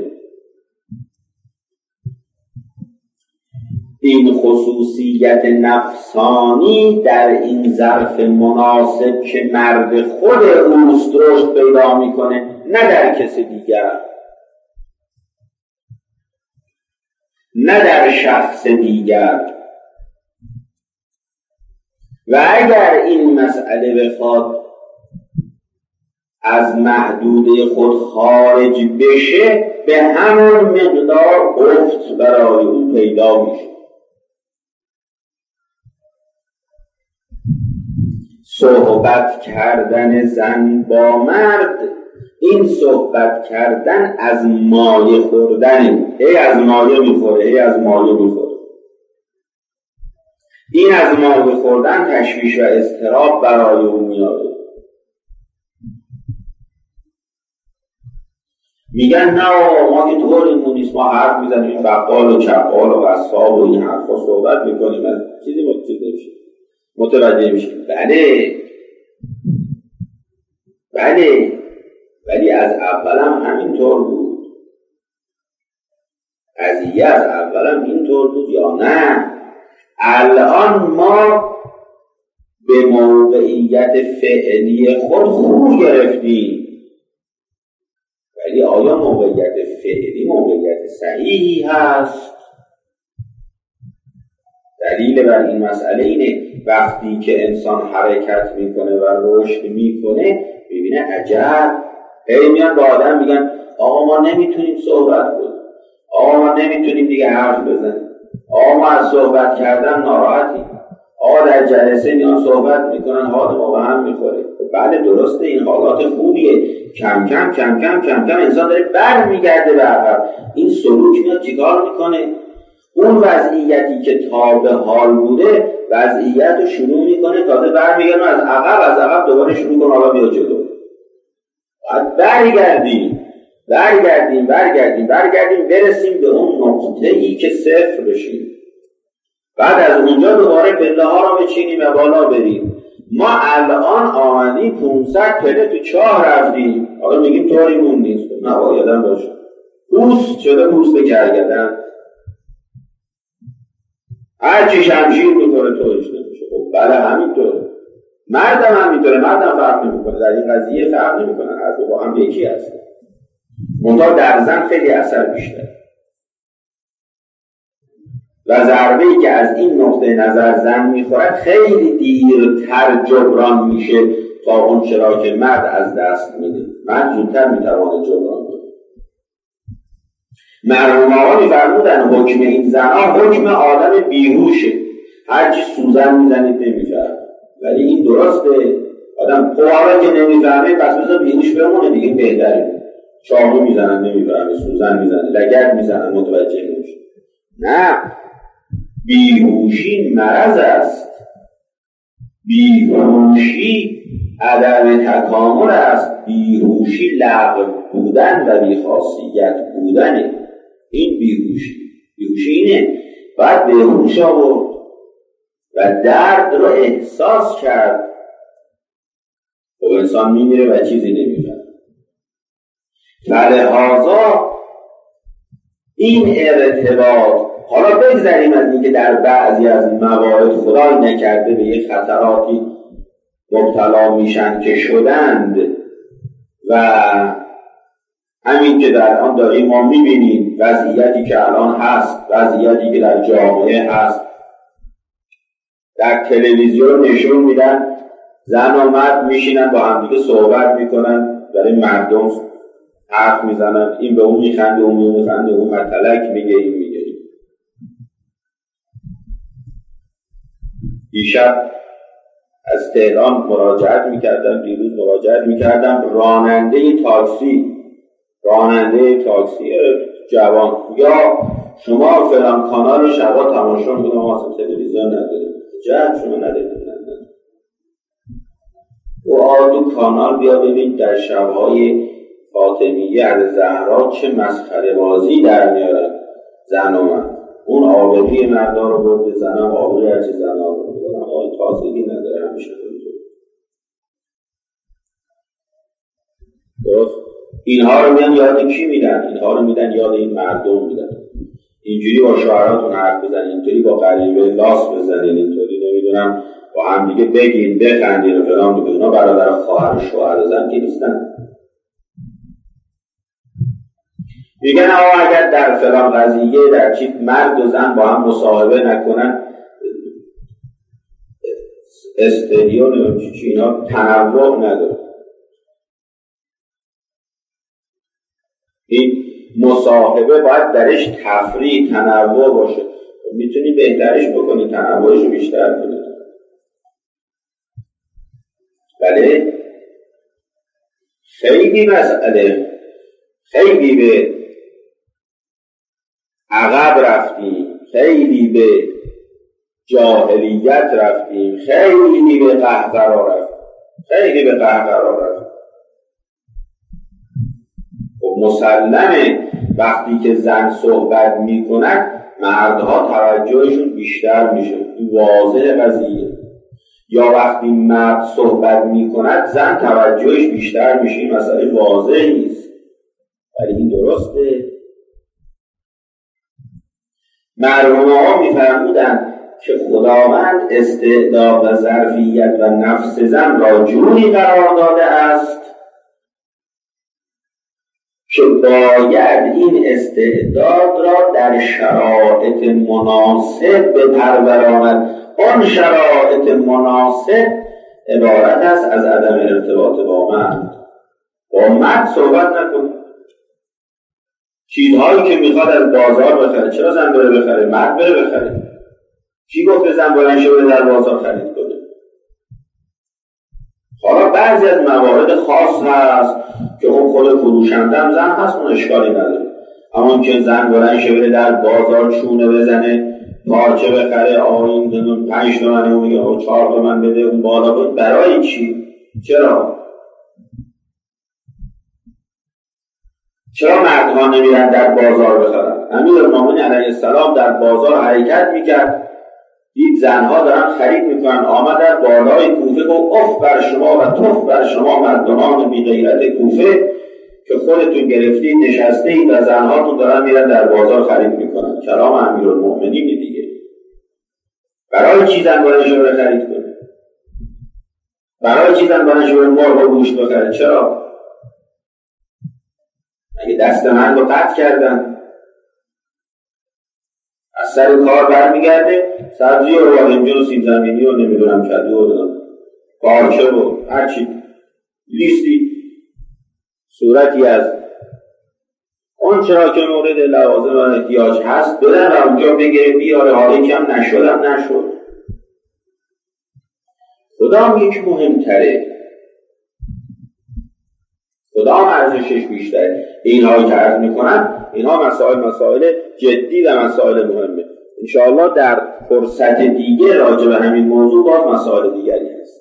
Speaker 1: این خصوصیت نفسانی در این ظرف مناسب که مرد خود اوست رشد پیدا میکنه، نه در کسی دیگر، نه در شخص دیگر. و اگر این مسئله بخواد از محدوده خود خارج بشه، به همون مقدار افت برای اون پیدا میشه. صحبت کردن زن با مرد، این صحبت کردن از مایه خوردن، هی از مایه میخوره، هی از مایه میخوره. این از مایه خوردن تشویش و اضطراب برای اون میاره. میگن نه ما که طوریمون نیست، ما حرف میزنیم این بقال و چقال و قصاب و این حرفا صحبت میکنیم، از چیزی متوجه نمیشه متوجه میشه. بله بله ولی از اول هم همینطور بود. قضیه از اول هم اینطور بود یا نه؟ الان ما به موقعیت فعلی خود خو گرفتیم، ولی آیا موقعیت فعلی موقعیت صحیحی هست؟ دلیل بر این مسئله اینه وقتی که انسان حرکت میکنه و رشد میکنه ببینه عجب، هی میان با آدم میگن آقا ما نمیتونیم صحبت کنیم، آقا ما نمیتونیم دیگه حرف بزنیم، آقا ما از صحبت کردن ناراحتیم، آقا در جلسه میان صحبت میکنن حال ما به هم میخوره. بله درسته، این حالات خوبیه. کم کم کم کم کم کم انسان داره بر میگرده به عقب. این سلوک میاد چیکار میکنه؟ اون وضعیتی که تا به حال بوده وضعیت رو شروع میکنه تازه برمیگرده از عقب، از عقب دوباره شروع کنه حالا بیا جلو. باید برگردیم برگردیم برگردیم برگردیم برسیم به اون نقطه ای که صفر بشیم. بعد از اونجا دوباره پله ها رو بچینیم و بالا بریم. ما الان آمدیم پونصد پله تو چاه رفتیم، حالا میگیم طوریمون نیست. نبایدن باشه، پوست شده پوست کرگدن، هر چی شمشیر میکنه طورش نمیشه. خب بله همینطوره، مردم همینطوره، مردم فرق نمیکنه، در این قضیه فرق نمیکنه، هر دو با هم یکی هست. منتها در زن خیلی اثر بیشتر و ضربه‌ای که از این نقطه نظر زن میخورد خیلی دیرتر جبران میشه تا اون چرا که مرد از دست میده. مرد زودتر میتوانه جبران کنه. مرحوم آقا میفرمودن حکم این زنها حکم آدم بیهوشه، هرچی سوزن میزنید نمیفهم. ولی این درسته، آدم قواره که نمیفهمه پس بذار بیهوش بمونه دیگه بهتره. چاقو میزنن نمیفهمه، سوزن میزنن، لگد میزنن متوجه نمیشه. نه، بیهوشی مرض است، بیهوشی عدم تکامل است، بیهوشی لغو بودن و بیخاصیت بودنه. این بیهوشی بیهوشی اینه باید بیهوش آورد و درد رو احساس کرد. و انسان میمیره و چیزی نمیفهمه. فلهذا این ارتباط، حالا بگذاریم از اینکه در بعضی از موارد خدای نکرده به یک خطراتی مبتلا میشن که شدند و همین که در آن داریم ما میبینیم وضعیتی که الان هست، وضعیتی که در جامعه هست، در تلویزیون نشون میدن زن و مرد میشینن با هم دیگه صحبت میکنن، برای مردم حرف میزنن، این به اون میخنده اون میخنده، اون مطلق میگه این میگه. دیشب از تهران مراجعت میکردم، دیروز مراجعت میکردم، راننده تاکسی راننده تاکسی جوان یا شما فلان کانال شبا تماشا میکنم، ما اصلا تلویزیون نداریم. جد شما نداریم. و بابا تو کانال بیا ببین در شبهای فاطمیه علی زهرا چه مسخره بازی در میارن زن و من. اون آبری مردا رو برده زنم آبری هرچی زن رو برده آقای تازگی نداره همیشه کنید. درست؟ اینها رو میدن یاد کی میدن؟ اینها رو میدن یاد این مردم میدن. اینجوری با شعراتون حرف بزنین، اینطوری با غریبه لاس بزنین، اینطوری نمیدونم با هم دیگه بگین بخندین و فلان بگین. اینا برادر خواهر و شوهر و زن که نیستن. میگن آقا اگر در فلان قضیه در چی مرد و زن با هم مصاحبه نکنن استدیو نمیم چی اینا تنوع نداره. این مصاحبه باید درش تفریح تنوع باشه. میتونی بهترش بکنی، تنوعش رو بیشتر کنی. بله خیلی مسئله خیلی به عقب رفتیم، خیلی به جاهلیت رفتیم، خیلی به قهقرا رفتیم، خیلی به قهقرا رفتیم. خب مسلمه وقتی که زن صحبت میکنن مردها توجهشون بیشتر میشه، واضح قضیه. یا وقتی مرد صحبت میکند زن توجهش بیشتر میشه، این مسئله واضح نیست ولی این درسته. مرحوم ها میفرمودند که خداوند استعداد و ظرفیت و نفس زن را جوری قرار داده است که باید این استعداد را در شرایط مناسب بپروراند. آن شرایط مناسب عبارت است از عدم ارتباط با مرد. با مرد صحبت نکن. چیزهایی که میخواد از بازار بخره، چرا زن بره بخره؟ مرد بره بخره. کی گفته زن بلند شه بره در بازار خرید کنه؟ حالا بعضی از موارد خاص هست که خب خود فروشنده هم زن هست، اون اشکالی نداره. اما که زن بلند شه بره در بازار چونه بزنه، پارچه بخره، آین پنج تومنه اون یا چهار تومن بده اون بالا بود، برای چی؟ چرا؟ چرا مردها نمیرن در بازار بخرن؟ امیرالمومنین علیه السلام در بازار حرکت میکرد، دید زنها دارن خرید میکنن، آمد در بالای کوفه گفت اف بر شما و تف بر شما مردمان بی غیرت کوفه که خودتون گرفتید نشستید و زنهاتون دارن میرن در بازار خرید میکنن. کلام امیرالمومنین دیگه. برای چی زن باید شوره خرید کنه؟ برای چی زن باید شوره مرغ و گوشت بخره؟ چرا؟ اگه دست من رو قطع کردن از سر کار برمیگرده سبزی و بادمجون و سیب زمینی و نمیدونم کدو و پارچه و هرچی لیستی صورتی از اون چرا که مورد لوازم و احتیاج هست بدن و اونجا بگیره بیاره، حالا کم نشدم نشد. کدام یک مهمتره؟ کدام ارزشش بیشتره؟ اینهایی که عرض میکنم اینها مسائل مسائل جدی و مسائل مهمه. انشاءالله در فرصت دیگه راجع به همین موضوع باز مسائل دیگری هست.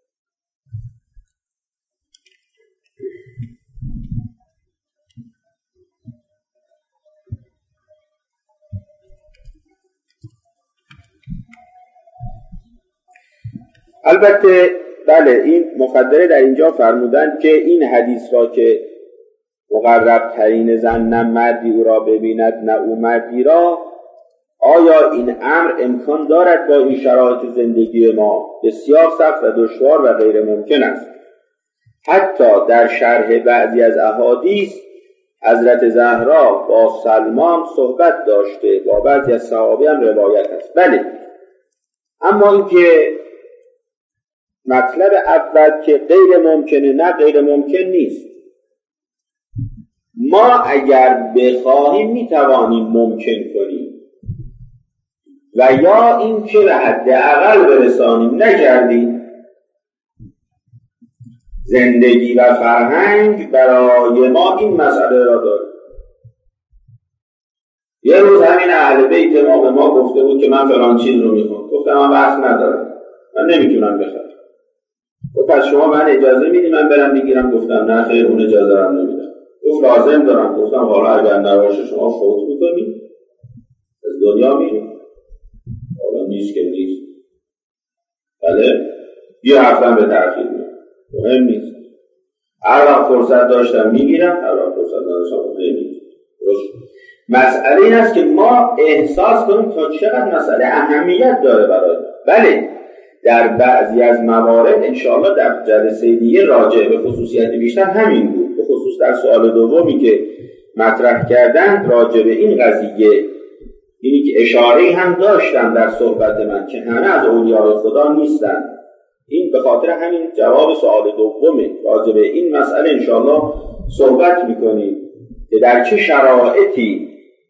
Speaker 1: البته بله این مقدره در اینجا فرمودند که این حدیث را که مقرب ترین زن نه مردی او را ببیند نه او مردی را، آیا این امر امکان دارد با این شرایط زندگی ما؟ بسیار سخت و دشوار و غیر ممکن است. حتی در شرح بعضی از احادیث حضرت زهرا با سلمان صحبت داشته، با بعضی از صحابه هم روایت است. بله، اما این که مطلب اول که غیر ممکنه، نه غیر ممکن نیست. ما اگر بخواهیم میتوانیم ممکن کنیم و یا این که به حد اقل برسانیم، نکردیم. زندگی و فرهنگ برای ما این مسئله را داره. یه روز همین اهل بیت ما به ما گفته بود که من فلان چیز رو میخوام. گفتم من وقت ندارم، من نمیتونم بخرم. و پس شما من اجازه میدی من برم بگیرم؟ گفتم نه خیر، اون اجازه هم نمیدم. گفت لازم دارم. گفتم حالا اگر نباشه شما فوت میکنی از دنیا میریم، حالا نیست که نیست. بله یه حرفم به تأخیر میاد، مهم نیست. هر وقت فرصت داشتم میگیرم، هر وقت فرصت نداشتم نمیگیرم. مسئله این است که ما احساس کنیم تا چقدر مسئله اهمیت داره برای ما. بله در بعضی از موارد انشاءالله در جلسه دیگه راجع به خصوصیت بیشتر همین بود، به خصوص در سوال دومی که مطرح کردن راجع به این قضیه، اینی که اشاره‌ای هم داشتم در صحبت من که همه از اولیاء خدا نیستن. این به خاطر همین جواب سوال دومه. راجع به این مسئله انشاءالله صحبت میکنیم که در چه شرایطی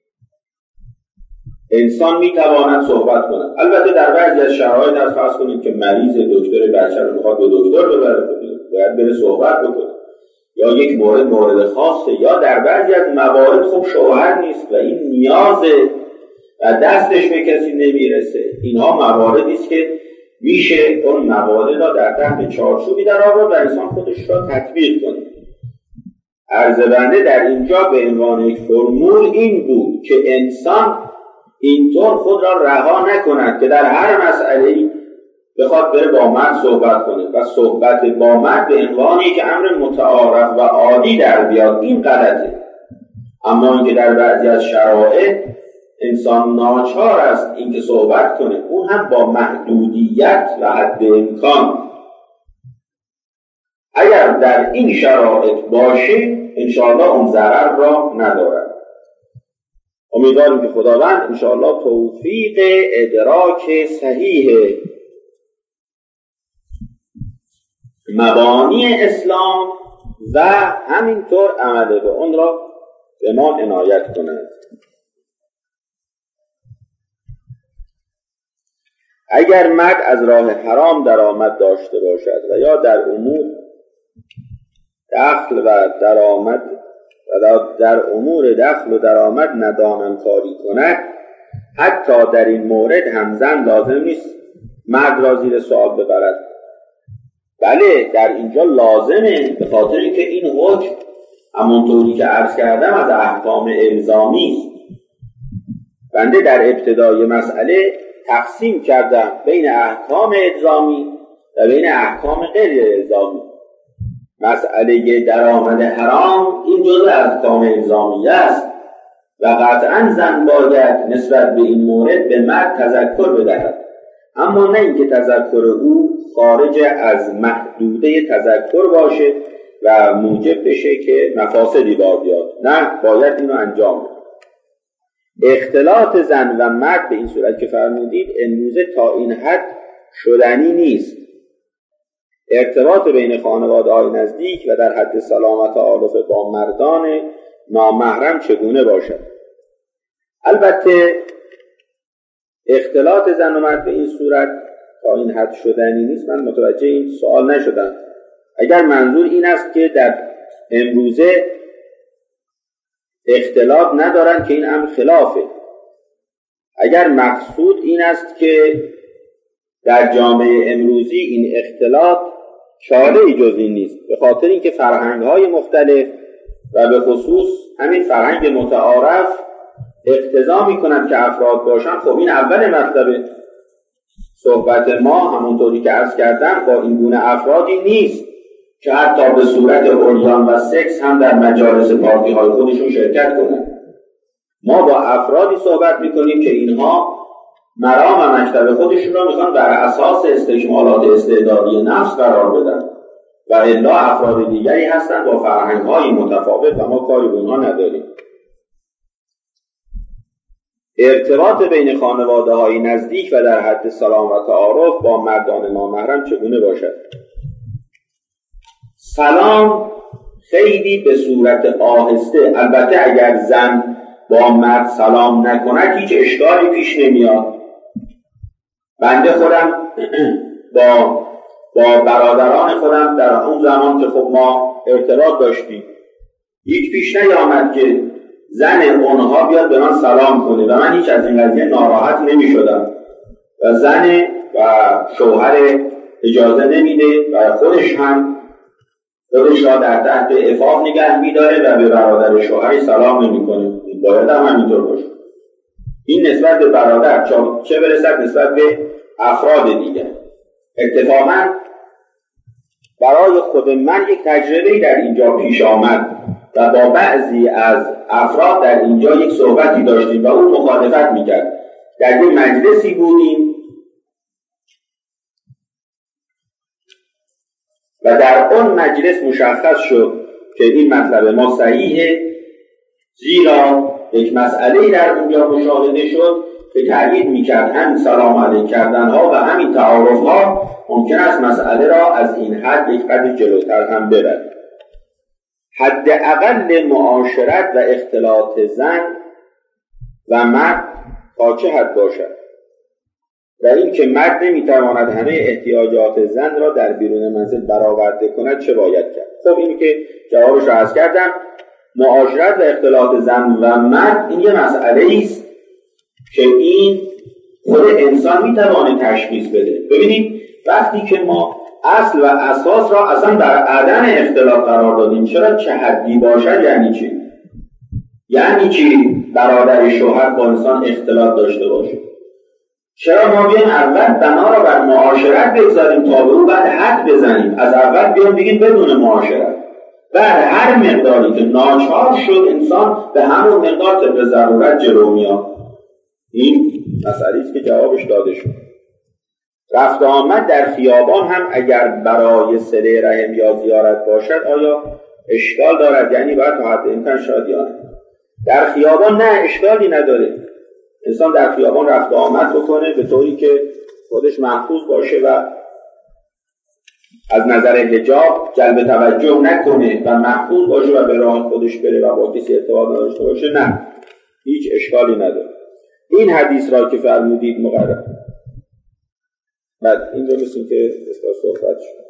Speaker 1: انسان میتواند صحبت کند. البته در بعضی از شرایط از فرض کنید که مریض دکتر بچه رو میخواد به دکتر ببره، باید بره صحبت بکنه، یا یک مورد مورد خاصه، یا در بعضی از موارد خب شوهر نیست و این نیازه و دستش به کسی نمیرسه. اینها مواردی است که میشه اون موارد را در تحت چارچوبی در آورد و انسان خودش را تطبیق کنه. عرض بنده در اینجا به عنوان یک فرمول این بود که انسان اینطور خود را رها نکند که در هر مسئله‌ای بخواد بره با مرد صحبت کنه و صحبت با مرد به عنوان یک امر متعارف و عادی در بیاد. این غلطه. اما اینکه در بعضی از شرایط انسان ناچار است اینکه صحبت کنه، اون هم با محدودیت و حد امکان، اگر در این شرایط باشه انشاءالله اون ضرر را ندارد. امیدواریم که خداوند انشاءالله توفیق ادراک صحیح مبانی اسلام و همینطور عمل به اون را به ما عنایت کند. اگر مرد از راه حرام درآمد داشته باشد و یا در امور دخل و درآمد و در امور دخل و درآمد ندانم کاری کند، حتی در این مورد هم زن لازم نیست مرد را زیر سوال ببرد. بله در اینجا لازمه، به خاطر اینکه این حکم همونطوری که عرض کردم از احکام الزامی است. بنده در ابتدای مسئله تقسیم کردم بین احکام الزامی و بین احکام غیر الزامی. مسئله درآمد حرام این جزء احکام الزامی است و قطعا زن باید نسبت به این مورد به مرد تذکر بدهد، اما نه اینکه تذکر او خارج از محدوده تذکر باشه و موجب بشه که مفاسدی بار بیاد. نه، باید اینو انجام بده. اختلاط زن و مرد به این صورت که فرمودید امروزه تا این حد شدنی نیست. ارتباط بین خانواده‌های نزدیک و در حد سلامت و تعارف با مردان نامحرم چگونه باشد؟ البته اختلاط زن و مرد به این صورت تا این حد شدنی نیست. من متوجه این سوال نشدم. اگر منظور این است که در امروزه اختلاط ندارن که این امر خلافه، اگر مقصود این است که در جامعه امروزی این اختلاط چاره‌ای جز این نیست، به خاطر اینکه فرهنگ‌های مختلف و به خصوص همین فرهنگ متعارف اقتضا می‌کند که افراد باشن، خب این اول مطلبه. صحبت ما همونطوری که عرض کردم با این گونه افرادی نیست که حتی به صورت اوریان و سکس هم در مجالس پارتی‌های خودشون شرکت کنند. ما با افرادی صحبت می‌کنیم که اینها مرام و مکتب خودشون را میخوان بر اساس استکمالات استعدادی نفس قرار بدن و الا افراد دیگری هستن با فرهنگ‌های متفاوت و ما کاری به اونها نداریم. ارتباط بین خانواده‌های نزدیک و در حد سلام و تعارف با مردان نامحرم چگونه باشد؟ سلام خیلی به صورت آهسته، البته اگر زن با مرد سلام نکند هیچ اشکالی پیش نمیاد. بنده خودم با با برادران خودم در اون زمان که خب ما ارتباط داشتیم هیچ پیش نیامد که زن اونها بیاد به من سلام کنه و من هیچ از این قضیه ناراحت نمی شدم و زن و شوهر اجازه نمیده و خودش هم خودش را در تحت عفاف نگه میداره و به برادر شوهرش سلام نمیکنه. باید هم همینطور باشه. این نسبت به برادر چه برسد نسبت به افراد دیگر. اتفاقا برای خود من یک تجربه‌ای در اینجا پیش آمد و با بعضی از افراد در اینجا یک صحبتی داشتیم و اون مخالفت میکرد. در یک مجلسی بودیم و در اون مجلس مشخص شد که این مطلب ما صحیحه، زیرا یک مسئله در اونجا مشاهده شد که تأکید میکرد همین سلام علیک کردن ها و همین تعارف ها ممکن است مسئله را از این حد یک قدر جلوتر هم ببرد. حداقل معاشرت و اختلاط زن و مرد تا چه حد باشد و این که مرد نمیتواند همه احتیاجات زن را در بیرون منزل برآورده کند چه باید کرد؟ خب این که جوابش را عرض کردم، معاشرت و اختلاط زن و مرد این یه مسئله است که این خود انسان میتواند تشخیص بده. ببینید وقتی که ما اصل و اساس را اصلا بر عدم اختلاط قرار دادیم، چرا چه حدی باشد یعنی چی؟ یعنی چی برادر شوهر با انسان اختلاط داشته باشه؟ چرا ما بیایم اول بنا را بر معاشرت بگذاریم تا به او بعد حد بزنیم؟ از اول بیایم بگیم بدون معاشرت، بعد هر مقداری که ناچار شد انسان به همون مقدار طبق ضرورت جلو میاد. این مسئله است که جوابش داده شد. رفت آمد در خیابان هم اگر برای صله رحم یا زیارت باشد آیا اشکال دارد؟ یعنی باید تا حد امکان شادیانه. در خیابان نه، اشکالی نداره. انسان در خیابان رفت آمد بکنه به طوری که خودش محفوظ باشه و از نظر حجاب جلب توجه نکنه و محفوظ باشه و به راه خودش بره و با کسی ارتباط نداشته باشه، نه، هیچ اشکالی نداره. این حدیث را که فرمودید مقرر بعد این رو مثل که اصلا صحبت شد.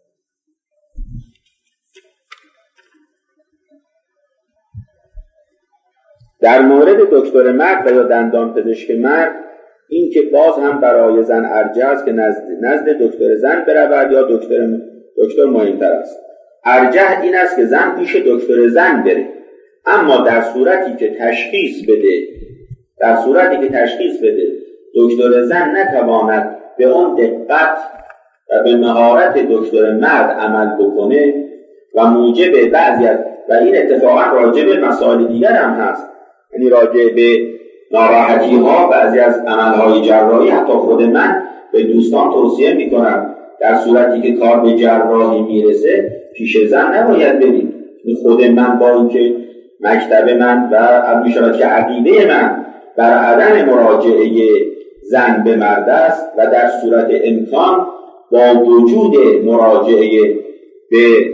Speaker 1: در مورد دکتر مرد و یا دندان پزشک مرد، این که باز هم برای زن ارجح است که نزد, نزد دکتر زن برود یا دکتر دکتر مهمتر است. ارجح این است که زن پیش دکتر زن بره، اما در صورتی که تشخیص بده در صورتی که تشخیص بده دکتر زن نتواند به اون دقت و به مهارت دکتر مرد عمل بکنه و موجب بعضی از و این اتفاقا راجع به مسائل دیگر هم هست، یعنی راجع به ناراحتی ها بعضی از عملهای جراحی، حتی خود من به دوستان توصیه میکنم در صورتی که کار به جراحی میرسه پیش زن نباید بریم. خود من با اینکه مکتب من و میشود که عقیده من بر عدم مراجعه زن به مرد است و در صورت امکان با وجود مراجعه به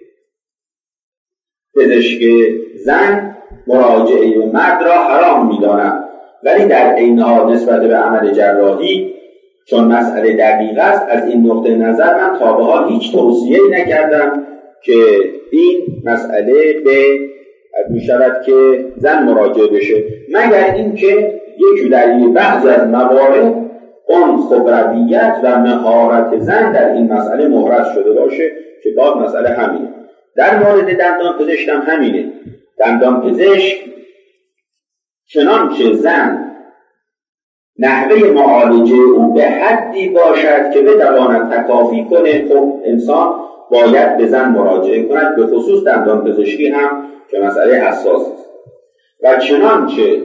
Speaker 1: پزشک زن مراجعه به مرد را حرام می‌دانم، ولی در عین حال نسبت به عمل جراحی چون مسئله دقیق است از این نقطه نظر من تا به حال هیچ توصیه‌ای نکردم که این مسئله به می‌شود که زن مراجعه بشه، مگر اینکه یک در بعضی از موارد اون خبرویت و مهارت زن در این مسئله محرز شده باشه که باز مسئله همینه. در مورد دندان پزشک هم همینه. دندان پزشک چنانچه زن نحوه معالجه او به حدی باشد که بتواند تکافی کنه، خب انسان باید به زن مراجعه کند، به خصوص دندان پزشکی هم که مسئله حساس است. و چنانچه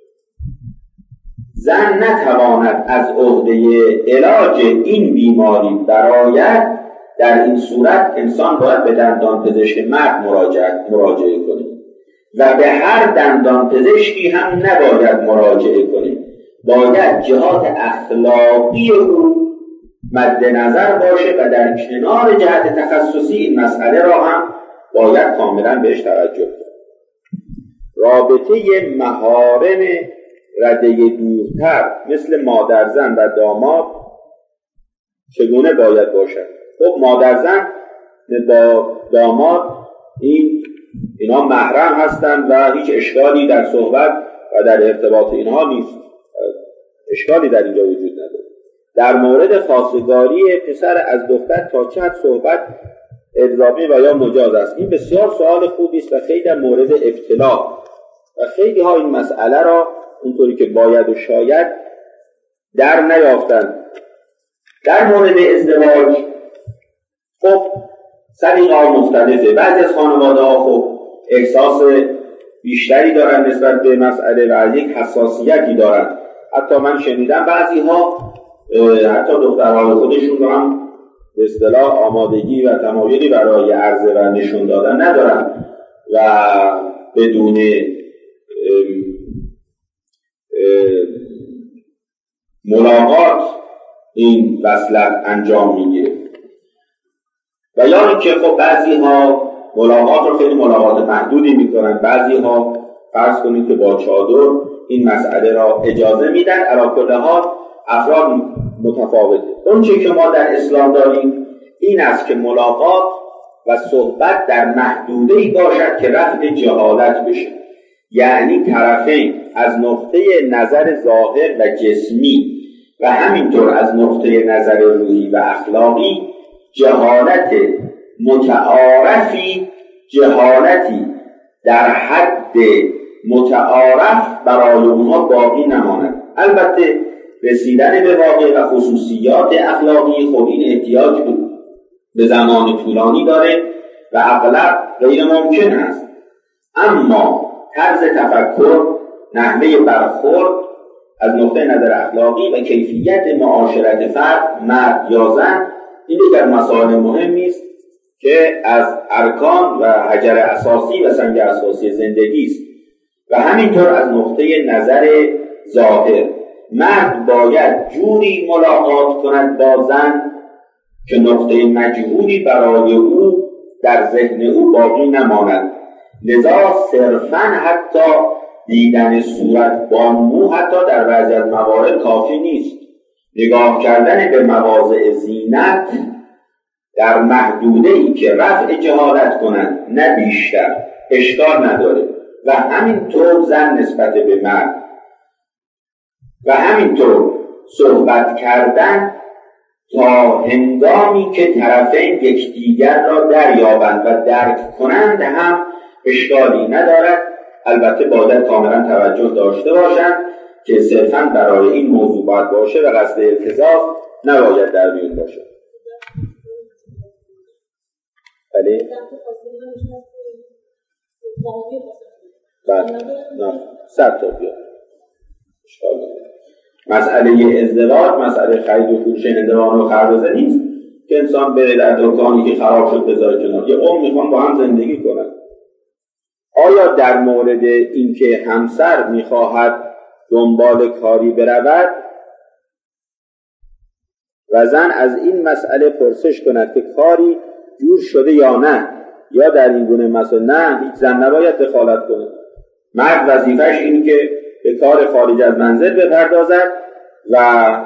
Speaker 1: زن نتواند از عهده علاج این بیماری برآید، در این صورت انسان باید به دندان پزشک مرد مراجعه مراجعه کنه و به هر دندان پزشکی هم نباید مراجعه کنه. باید جهات اخلاقی او مد نظر باشه و در کنار جهت تخصصی این مسئله را هم باید کاملا بهش توجه کنه. رابطه محارم رده دورتر مثل مادرزن و داماد چگونه باید باشد؟ خب مادرزن با داماد این اینا محرم هستند و هیچ اشکالی در صحبت و در ارتباط اینها نیست، اشکالی در اینجا وجود نداره. در مورد خواستگاری پسر از دختر تا چه حد صحبت الزامی و یا مجاز است؟ این بسیار سوال خوبی است و خیلی در مورد ابتلا و خیلی ها این مسئله را اونطوری که باید و شاید در نیافتند. در مورد ازدواج خب سلیقه ها مختلفه. بعضی از خانواده ها خب احساس بیشتری دارن نسبت به مسئله و از یک حساسیتی دارن. حتی من شنیدم بعضی ها حتی دخترهای خودشون رو هم به اصطلاح آمادگی و تمایلی برای عرضه و نشون دادن ندارن و بدون ام ام ملاقات این وصلت انجام میگیره. و یا اینکه خب بعضی ها ملاقات رو خیلی ملاقات محدودی میکنن، بعضی ها فرض کنید که با چادر این مسئله را اجازه میدن. علی کل حال افراد متفاوته. اون چیزی که ما در اسلام داریم این است که ملاقات و صحبت در محدوده‌ای باشد که رفع جهالت بشه، یعنی طرفین از نقطه نظر ظاهر و جسمی و همینطور از نقطه نظر روحی و اخلاقی جهالت متعارفی جهالتی در حد متعارف برای اونها باقی نماند. البته رسیدن به واقع و خصوصیات اخلاقی خب این احتیاج به زمان طولانی داره و اغلب غیر ممکن است، اما طرز تفکر، نحوه برخورد از نقطه نظر اخلاقی و کیفیت معاشرت فرد مرد یا زن این دیگر مسائل مهمی است که از ارکان و حجر اساسی و سنگ اساسی زندگی است. و همینطور از نقطه نظر ظاهر مرد باید جوری ملاقات کند با زن که نقطه مجهولی برای او در ذهن او باقی نماند. لذا صرفاً حتی دیدن صورت با مو حتی در بعضی از موارد کافی نیست. نگاه کردن به مواضع زینت در محدوده‌ای که رفع جهالت کنند نه بیشتر اشکال نداره. و همینطور زن نسبت به مرد و همینطور صحبت کردن تا هنگامی که طرفین یکدیگر را دریابند و درک کنند هم اشکالی ندارد. البته باید کاملا توجه داشته باشند که صرفاً برای این موضوع باید باشه و قصد التزاز نباید در میون باشه. بله؟ بله نه صد تا بیاد اشکال نداره. مسئله ازدواج مسئله خرید و فروش هندوان و خربزه نیست که انسان بره در دکانی که خراب شد بذاره کنار. یه عمر میخوان با هم زندگی کنن. آیا در مورد اینکه همسر میخواهد دنبال کاری برود و زن از این مسئله پرسش کند که کاری جور شده یا نه، یا در این گونه مسئله نه هیچ زن نباید دخالت کنه. مرد وظیفه‌اش اینه که به کار خارج از منزل بپردازد و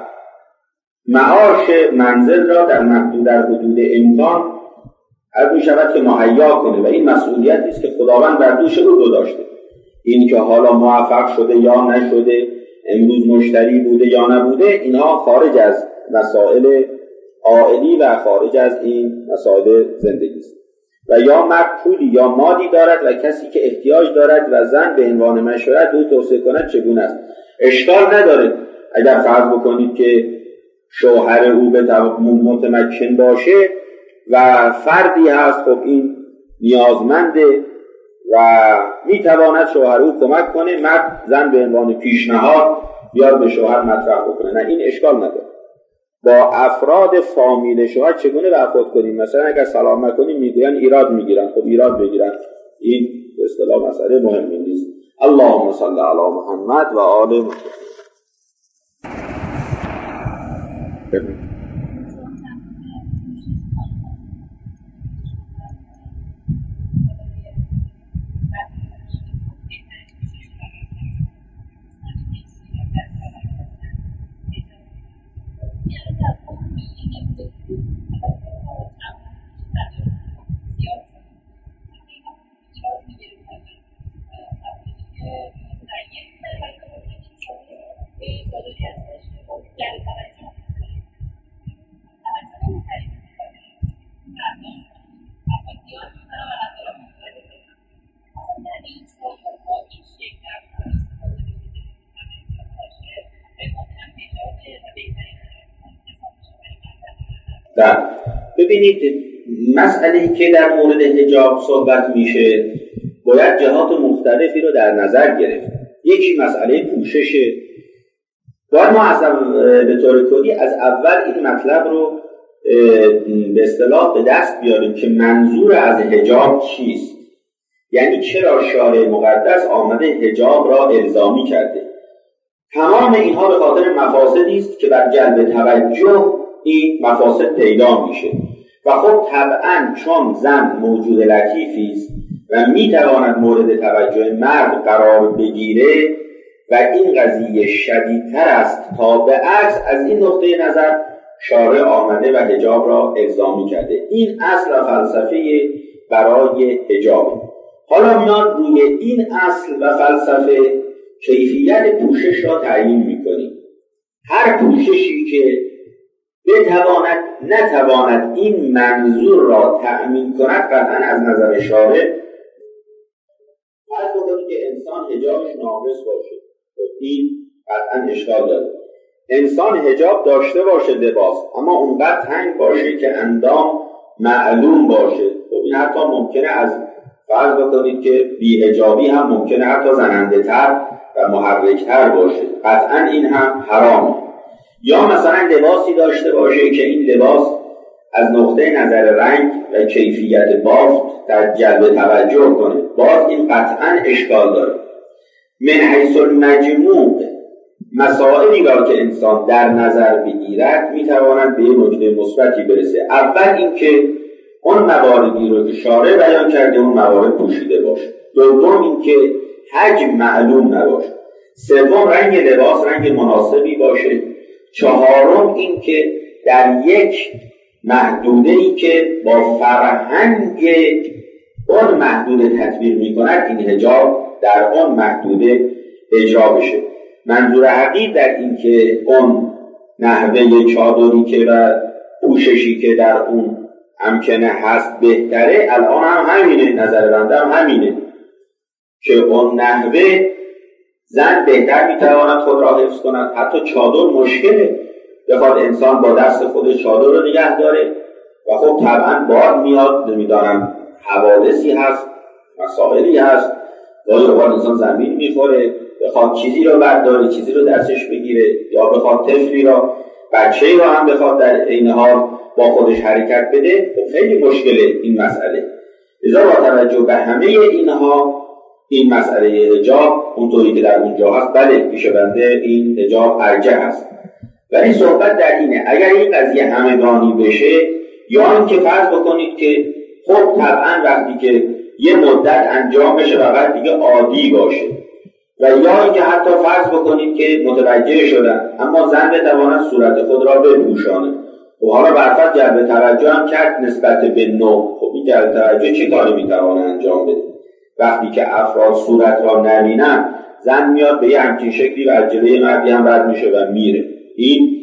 Speaker 1: معاش منزل را در محدود در حدود امکان از می شود که مهیا کنه و این مسئولیتی است که خداوند بر دوش او گذاشته. این که حالا موفق شده یا نشده، امروز مشتری بوده یا نبوده، اینها خارج از مسائل عائلی و خارج از این مسائل زندگی است. و یا مرد پولی یا مالی دارد و کسی که احتیاج دارد و زن به عنوان مشورت او توصیه کند چگونه است؟ اشکال نداره اگر فرض بکنید که شوهر او به متمکن باشه و فردی هست خب این نیازمنده و میتواند شوهر او کمک کنه، مرد زن به عنوان پیشنهاد بیاد به شوهر مطرح بکنه، نه این اشکال نداره. با افراد فامیل شوهر چگونه برخورد کنیم؟ مثلا اگر سلام نکنیم میگوین ایراد میگیرن، خب ایراد بگیرن، این به اصطلاح مسئله مهمی نیست. اللهم صل علی محمد و آل محمد. و ببینید مسئله‌ای که در مورد حجاب صحبت میشه باید جهات مختلفی رو در نظر گرفت. یکی مسئله پوششه. باید ما از به طور کلی از اول این مطلب رو به اصطلاح به دست بیاریم که منظور از حجاب چیست، یعنی چرا شارع مقدس آمده حجاب را الزامی کرده. تمام اینها به خاطر مفاسدی است که بر جلب توجه این مفاسد پیدا میشه و خب طبعا چون زن موجود لطیفی است و میتواند مورد توجه مرد قرار بگیره و این قضیه شدیدتر است تا به عکس، از این نقطه نظر شارع آمده و حجاب را الزامی کرده. این اصل و فلسفه برای حجاب. حالا میاد روی این اصل و فلسفه کیفیت پوشش را تعیین میکنیم. هر پوششی که بتواند نتواند این منظور را تأمین کند قطعا از نظر شارع فرض بکنید که انسان حجابش ناقص باشه، این قطعا اشکال داره. انسان حجاب داشته باشه لباس، اما اونقدر تنگ باشه که اندام معلوم باشه، خب این حتی ممکنه از فرض بکنید که بی حجابی هم ممکنه حتی زننده تر و محرک تر باشه، قطعا این هم حرامه. یا مثلا لباسی داشته باشه که این لباس از نقطه نظر رنگ و کیفیت بافت در جلب توجه کنه، باز این قطعا اشکال داره. من حیث المجموع مسائلی را که انسان در نظر بگیرد میتواند به نکته مثبتی برسه. اول اینکه اون مواردی رو که شارع بیان کرده اون موارد پوشیده باشه. دوم اینکه حجم معلوم نباشه. سوم رنگ لباس رنگ مناسبی باشه. چهارم اینکه در یک محدوده‌ای که با فرهنگ اون محدوده تطبیق می‌کند این حجاب در اون محدوده اجرا بشه. منظور حقیق در این که اون نحوه چادری که و پوششی که در اون امکنه هست بهتره، الان هم همینه، نظر بنده هم همینه که اون نحوه زن بهتر میتواند خود را حفظ کند. حتی چادر مشکله، بخواد انسان با دست خود چادر رو نگه داره و خب طبعا باد میاد، نمیدانم حوادثی هست، مسائلی هست، گاهی اوقات انسان زمین میخوره، بخواد چیزی رو برداره، چیزی رو دستش بگیره، یا بخواد طفلی را، بچه‌ای رو هم بخواد در عین حال با خودش حرکت بده، خب خیلی مشکله این مسئله. لذا با توجه به همه اینها این مسئله حجاب اونطوری که در اونجا هست، بله پیش بنده این حجاب ارجح است، ولی صحبت در اینه اگر این قضیه همگانی بشه، یا اینکه فرض بکنید که خب طبعا وقتی که یه مدت انجام بشه و بعد دیگه عادی باشه، و یا اینکه حتی فرض بکنید که متوجه شدن اما زن بتواند صورت خود را بپوشانه و حالا برفت جلب توجه هم کرد نسبت به نوع، خب این جلب توجه چه کاری میتوانه انجام بده؟ وقتی که افراد صورت را نبینن، زن میاد به یه همچین شکلی و از جلوی مردی هم رد میشه و میره. این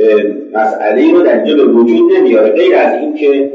Speaker 1: مسئله رو در اینجا به وجود نمیاره، غیر از این که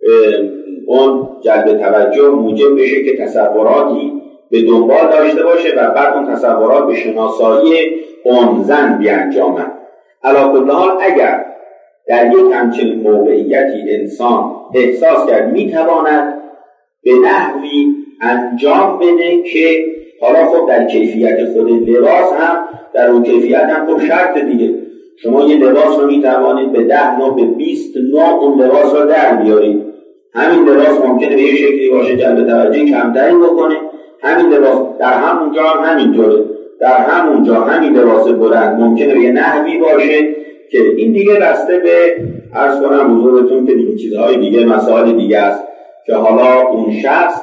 Speaker 1: اون جلب توجه موجب بشه که تصوراتی به دنبال داشته باشه و بعد اون تصورات به شناسایی اون زن بیانجامن. علی کل حال اگر در یک همچین موقعیتی انسان احساس کرد میتواند به نحوی انجام بده که حالا خب در کیفیت خود لباس هم در اون کیفیت هم خب شرط دیگه، شما یه لباس رو میتوانید به ده نوع به بیست نوع اون لباس رو در بیارید. همین لباس ممکنه به یه شکلی باشه جلب توجه کمتری بکنه، همین لباس در همونجا هم همینطوره، در همونجا همین لباس بلند ممکنه به یه نحوی باشه که این دیگه بسته به عرض کنم حضورتون که دیگه چیزهای دیگه مسائل دیگه است که حالا اون شخص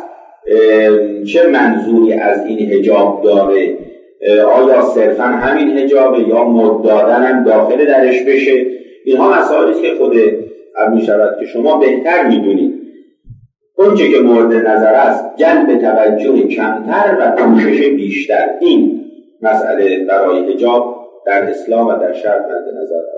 Speaker 1: چه منظوری از این حجاب داره، آیا صرفا همین حجابه یا مد دادن هم داخل درش بشه. اینها مسائلی است که خود می شود که شما بهتر میدونید. اون چه که مورد نظر است جلب توجه کمتر و پوشش بیشتر، این مسئله برای حجاب در اسلام و در شرع مد نظر